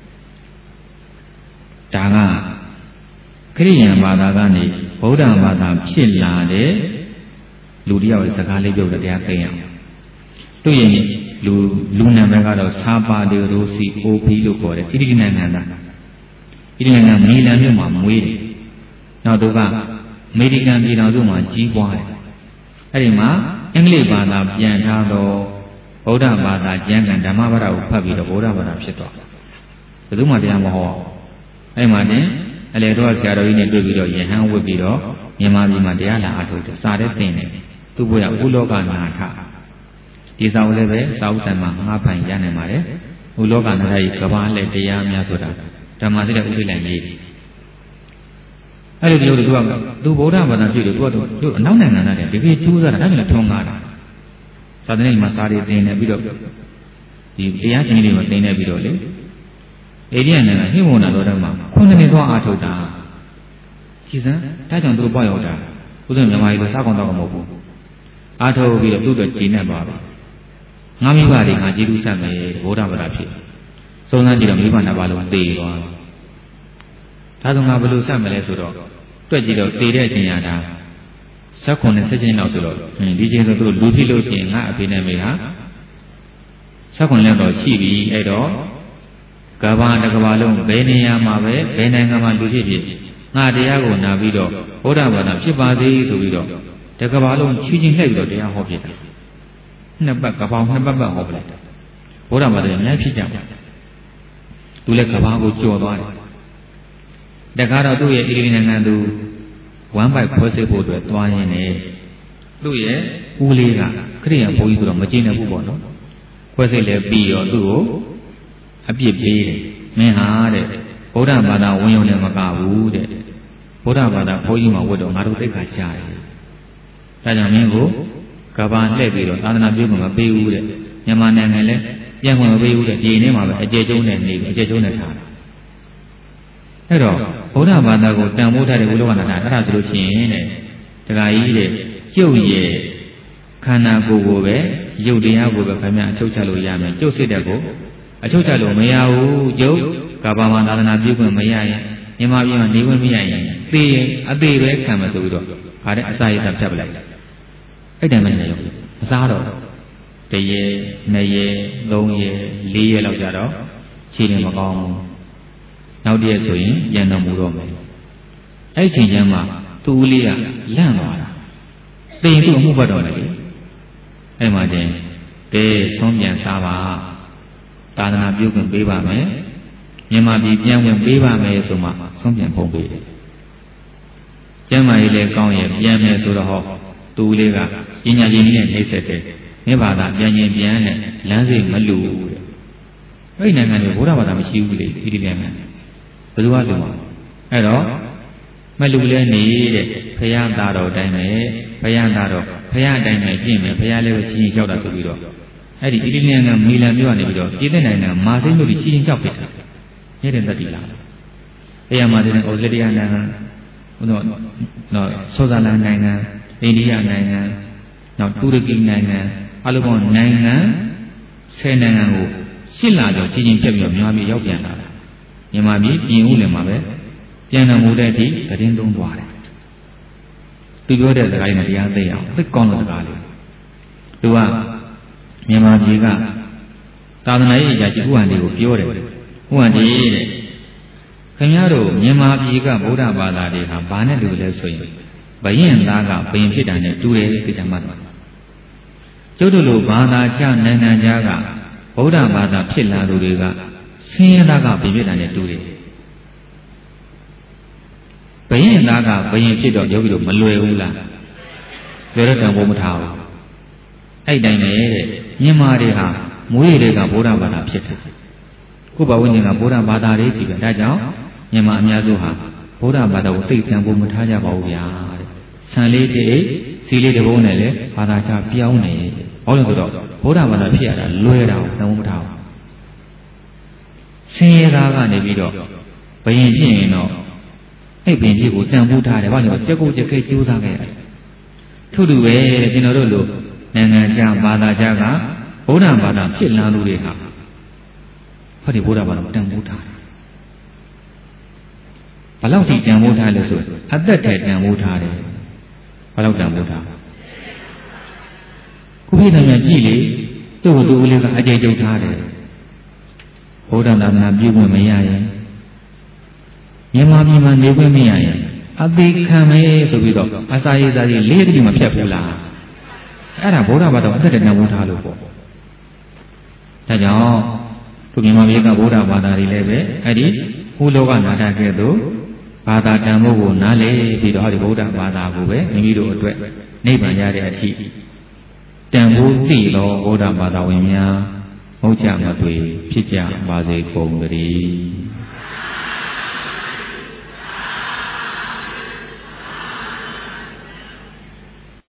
S1: ဒါကခရိယံဘာသာကနေဗုဒ္ဓဘာသာဖြစ်လာတဲ့လူတယောက်ရဲ့စကားလေးပြုတ်တဲ့တရားသိရအောင်တို့ရဲ့လူနာမည်ကတော့သာပါတေရိုစီအိုဖီလို့ခေါ်တယ်ဣတိနိုင်ငံသားဣတိနိုင်ငံမီလန်မြို့မှာမွေးတယ်နောက်သူကအမေရိကန်ပြည်တော်စုမှာကြီးပွားတယ်အဲ့ဒီမှာအင်္ဂလိပ်ဘာသာပြန်ထားတော့ဗုဒ္ဓဘာသာကျမ်းဂန်ဓမ္မဘာသာကိုဖတ်ပြီးတော့ဗုဒ္ဓဘာသာဖြစ်သွားတယ်ဘယ်သူမှတရားမဟောအဲ့မှာတင်အလေတော့ဆရာတော်ကြီးနဲ့တွေ့ပြီးတော့ယဟန်ဝတ်ပြီးတော့မြန်မာပြည်မှာတရားလာအားထုတ်တယ်စာတဲ့သင်တယ်သူ့ဘုရားဥလောကနာထဒီစာအုပ်လည်းပဲစာအုပ်ဆိုင်မှာငှားပိုင်ရနိုင်ပါတယ်ဥလောကနာထကြီးကဘာလဲတရားများဆိုတာဓမ္မစစ်တဲ့ဥပိ္ပလိုက်ရေးအဲ့ဒီလိုသူဗုဒ္ဓဘာသာပြုလို့သူအနောက်နိုင်ငံသားတွေတကယ်ကျိုးစားတာအဲ့ဒါလည်းထုံးကားတာသာသနာ့မှာစာတွေသင်နေပြီးတော့ဒီတရားရှင်တွေမှာသင်နေပြီးတော့လေအိန္ဒိယနိုင်ငံဟိမဝန္တာတော်ထဲမှာ9 နှစ်သွားအားထုတ်တာကြည်စမ်းဒါကြောင့်သူတို့ပေါ့ရောက်တာဥစဉ်မြန်မာပြည်ကစားကောင်းတော့မဟုတ်ဘူးအားထုတ်ပြီးတော့သူ့အတွက်ဂျင်းနဲ့သွားတယ်ငါမိဘတွေငါကျေးဇူးဆက်မယ်ဗုဒ္ဓဘာသာဖြစ်စုံစမ်းကြည့်တော့မိဘနှစ်ပါးလုံးသေသွားတယ်ဒါဆိုငါဘယ်လိုဆက်မလဲဆိုတော့တွက်ကြည့်တော့သေတဲ့အချိန်ရတာ16 နဲ့17လောက်ဆိုတော့ဒီချိန်ဆိုသူတို့လူဖြစ်လို့ရှိရင်ငါအဖေနဲ့မေဟာ16လောက်တော့ရှိပြီအဲ့တော့ကဘာတစ်ကဘာလုံးဘယ်နေရာမှာပဲဘယ်နိုင်ငံမှာလူဖြစ်ဖြစ်ငါတရားကိုနာပြီးတော့ဘုရားဘာသာဖြစ်ပါစေဆိုပြီးတော့တစ်ကဘာလုံးချီးချင်းလှည့်ပြီးတော့တရားဟောဖြစ်တယ်နှစ်ပတ်ကဘာ2 ပတ်ဟောပလိုက်တယ်ဘုရားဘာသာအများဖြစ်ကြပါသူလည်းကဘာကိုကြော်သွားတယ်တခါတော့သူ့ရဲ့အီလီနိုင်ငံသူဝမ်းပိုက်ခွဲစိတ်ဖို့အတွက်သွားရင်းနဲ့သူ့ရဲ့ဦးလေးကခရိယံဘုန်းကြီးဆိုတော့မကျင်းတဲ့ဘူးပေါ့နော်ခွဲစိတ်လည်းပြီးရောသူ့ကိုအပြစ်ပေးတယ်မင်းဟာတဲ့ဗုဒ္ဓဘာသာဝင်ရုံနဲ့မကဘူးတဲ့ဗုဒ္ဓဘာသာဘုန်းကြီးမှာဝတ်တော့ငါတို့သိက္ခာကျတယ်ဒါကြောင့်မင်းကိုကဘာလှည့်ပြီးတော့သာသနာပြုမှမပေးဘူးတဲ့မြန်မာနိုင်ငံလည်းပြန်ဝင်မပေးဘူးတဲ့ဒီနေ့မှာပဲအကျေကျုံးနဲ့နေအကျေကျုံးနဲ့ထားတယ်အဲ့တော့ဗုဒ္ဓဘာသာကိုတန်ဖိုးထားတဲ့ဝိလောကနာအဲ့ဒါဆိုလို့ရှိရင်တဲ့တခါကြီးတဲ့ကျုပ်ရဲ့ခန္ဓာကိုယ်ကိုပဲရုပ်တရားကိုပဲခင်ဗျအချုပ်ချလို့ရမယ်ကျုပ်စိတ်တဲ့ကိုအချုပ်ချလို့မရဘူးကျုပ်ကဘာမှာသာသနာပြုခွင့်မရရင်မြန်မာပြည်မှာနေခွင့်မရရင်သေရင်အသေးပဲခံမှာဆိုပြီးတော့ခါတဲ့အစာရည်ဖြတ်ပလိုက်အဲ့တည်းမနေရောအစားတော့တရေနှစ်ရေသုံးရေလေးရေလောက်ကြတော့ခြေရင်မကောင်းဘူးနောက်တည့်ဆိုရင်ပြန်တော်မူတော့မယ်အဲ့ချိန်ကျမှသူ့ဦးလေးကလန့်သွားတာသေရင်သူ့အမှုပတ်တော်တယ်လေအဲ့မှာချင်းတေးဆုံးပြန်စားပါသာသနာပြုခွင့်ပေးပါမယ်မြန်မာပြည်ပြန်ဝင်ပေးပါမယ်ဆိုမှဆုံးပြန်ပုံပေးတယ်ကျမ်းမာရေးလည်းကောင်းရဲ့ပြန်မယ်ဆိုတော့ဟောသူ့လေးကပညာရှင်ကြီးနဲ့နှိမ့်ဆက်တယ်မြတ်ဘာသာပြန်ရင်ပြန်နဲ့လမ်းစိတ်မလူတဲ့အဲ့ဒီနိုင်ငံတွေဘုရားဘာသာမရှိဘူးလေဒီနိုင်ငံဘယ်သူကလူမှာအဲ့တော့မလူလဲနေတဲ့ဘုရားသားတော်တိုင်းပဲဘုရားသားတော်ဘုရားအတိုင်းပဲကျင့်မယ်ဘုရားလည်းပဲချင်းကြောက်တာဆိုပြီးတော့အဲ့ဒီအီလီနိုင်ငံမီလန်မြို့ကနေပြီးတော့ပြည်သက်နိုင်ငံမာသိန်းမြို့ကြီးချင်းကြောက်ဖြစ်တာညတဲ့တတိလားအဲ့ရမာသိန်းနဲ့ဩစတြေးလျနိုင်ငံတော့ဆောဇာလန်နိုင်ငံအိန္ဒိယနိုင်ငံနောက်တူရကီနိုင်ငံအလုံးပေါင်းနိုင်ငံ10နိုင်ငံကို8လကျော်ချင်းချင်းဖြတ်ပြီးတော့မြန်မာပြည်ရောက်ပြန်လာတာမြန်မာပြည်ပြင်ဦးလင်မှာပဲပြန်တော်မူတဲ့အထိသတင်းသုံးသွားတယ်သူပြောတဲ့စကားနဲ့တရားသိအောင်သိကောင်းတဲ့စကားလေးသူကမြန်မာပြည်ကသာသနာရေးအရာကြီးဥဟန်တွေကိုပြောတယ်ဥဟန်ကြီးတဲ့ခင်ဗျားတို့မြန်မာပြည်ကဗုဒ္ဓဘာသာတွေဟာဘာနဲ့တူလဲဆိုရင်ဘယင်သားကဘယင်ဖြစ်တာနဲ့တူတယ်ဒီကမှတ်ကျုပ်တို့လိုဘာသာခြားနိုင်ငံခြားကဗုဒ္ဓဘာသာဖြစ်လာသူတွေကဆင်းရဲသားကဘယင်ဖြစ်တာနဲ့တူတယ်ဘယင်သားကဘယင်ဖြစ်တော့ယောဂီတို့မလွယ်ဘူးလားလွယ်တော့တန်ဖိုးမထားဘူးအဲ့တိုင်းပဲတဲ့မြန်မာတွေဟာမွေးတွေကဗုဒ္ဓဘာသာဖြစ်တယ်ခုဘဝဉ္ဇဉ်ကဗုဒ္ဓဘာသာတွေကြီးပဲဒါကြောင့်မြန်မာအများစုဟာဗုဒ္ဓဘာသာကိုသိတန်ဖိုးမထားကြပါဘူးဗျာတဲ့ဆံလေးတိတ်စီလေးတစ်ဘုံနဲ့လေဘာသာချပြောင်းနေဘာလို့ဆိုတော့ဗုဒ္ဓဘာသာဖြစ်ရတာလွယ်တာကိုတန်ဖိုးမထားဘူးဆင်းရဲသားကနေပြီးတော့ဘယင်ဖြစ်ရင်တော့အဲ့ဘယင်ကြီးကိုတန်ဖိုးထားတယ်ဘာလို့ကြက်ကုတ်ကြက်ခဲကြိုးစားခဲ့ရတယ်ထို့တူပဲကျွန်တော်တို့လိုနိုင်ငံခြားဘာသာခြားကဗုဒ္ဓဘာသာဖြစ်လာလူတွေဟာဟောဒီဗုဒ္ဓဘာသာတန်ဖိုးထားတယ်ဘယ်လောက်ထိတန်ဖိုးထားလဲဆိုအသက်ထဲတန်ဖိုးထားတယ်ဘယ်လောက်တန်ဖိုးထားခုပြည့်တယ်ကြည့်လေသူ့ကိုသူ့လေးကအကျေကျုပ်ထားတယ်ဗုဒ္ဓသာသနာပြုခွင့်မရရင်မြန်မာပြည်မှာနေခွင့်မရရင်အသေးခံမယ်ဆိုပြီးတော့အစာရည်သားကြီးလေးတိမဖြတ်ဘူးလားအဲ့ဒါဗုဒ္ဓဘာသာအသက်တန်ဖိုးထားလို့ပေါ့ဒါကြောင့်သူမြန်မာပြည်ကဗုဒ္ဓဘာသာတွေလည်းပဲအဲ့ဒီဟူလောကနာထကဲ့သို့ဘာသာတန်ဖိုးကိုနားလေပြီးတော့ဒီဗုဒ္ဓဘာသာကိုပဲမိမိတို့အတွက်နိဗ္ဗာန်ရတဲ့အထိတန်ဖိုးသိသောဗုဒ္ဓဘာသာဝင်များဟုတ်ကြမသွေဖြစ်ကြပါစေကုန်သတည်း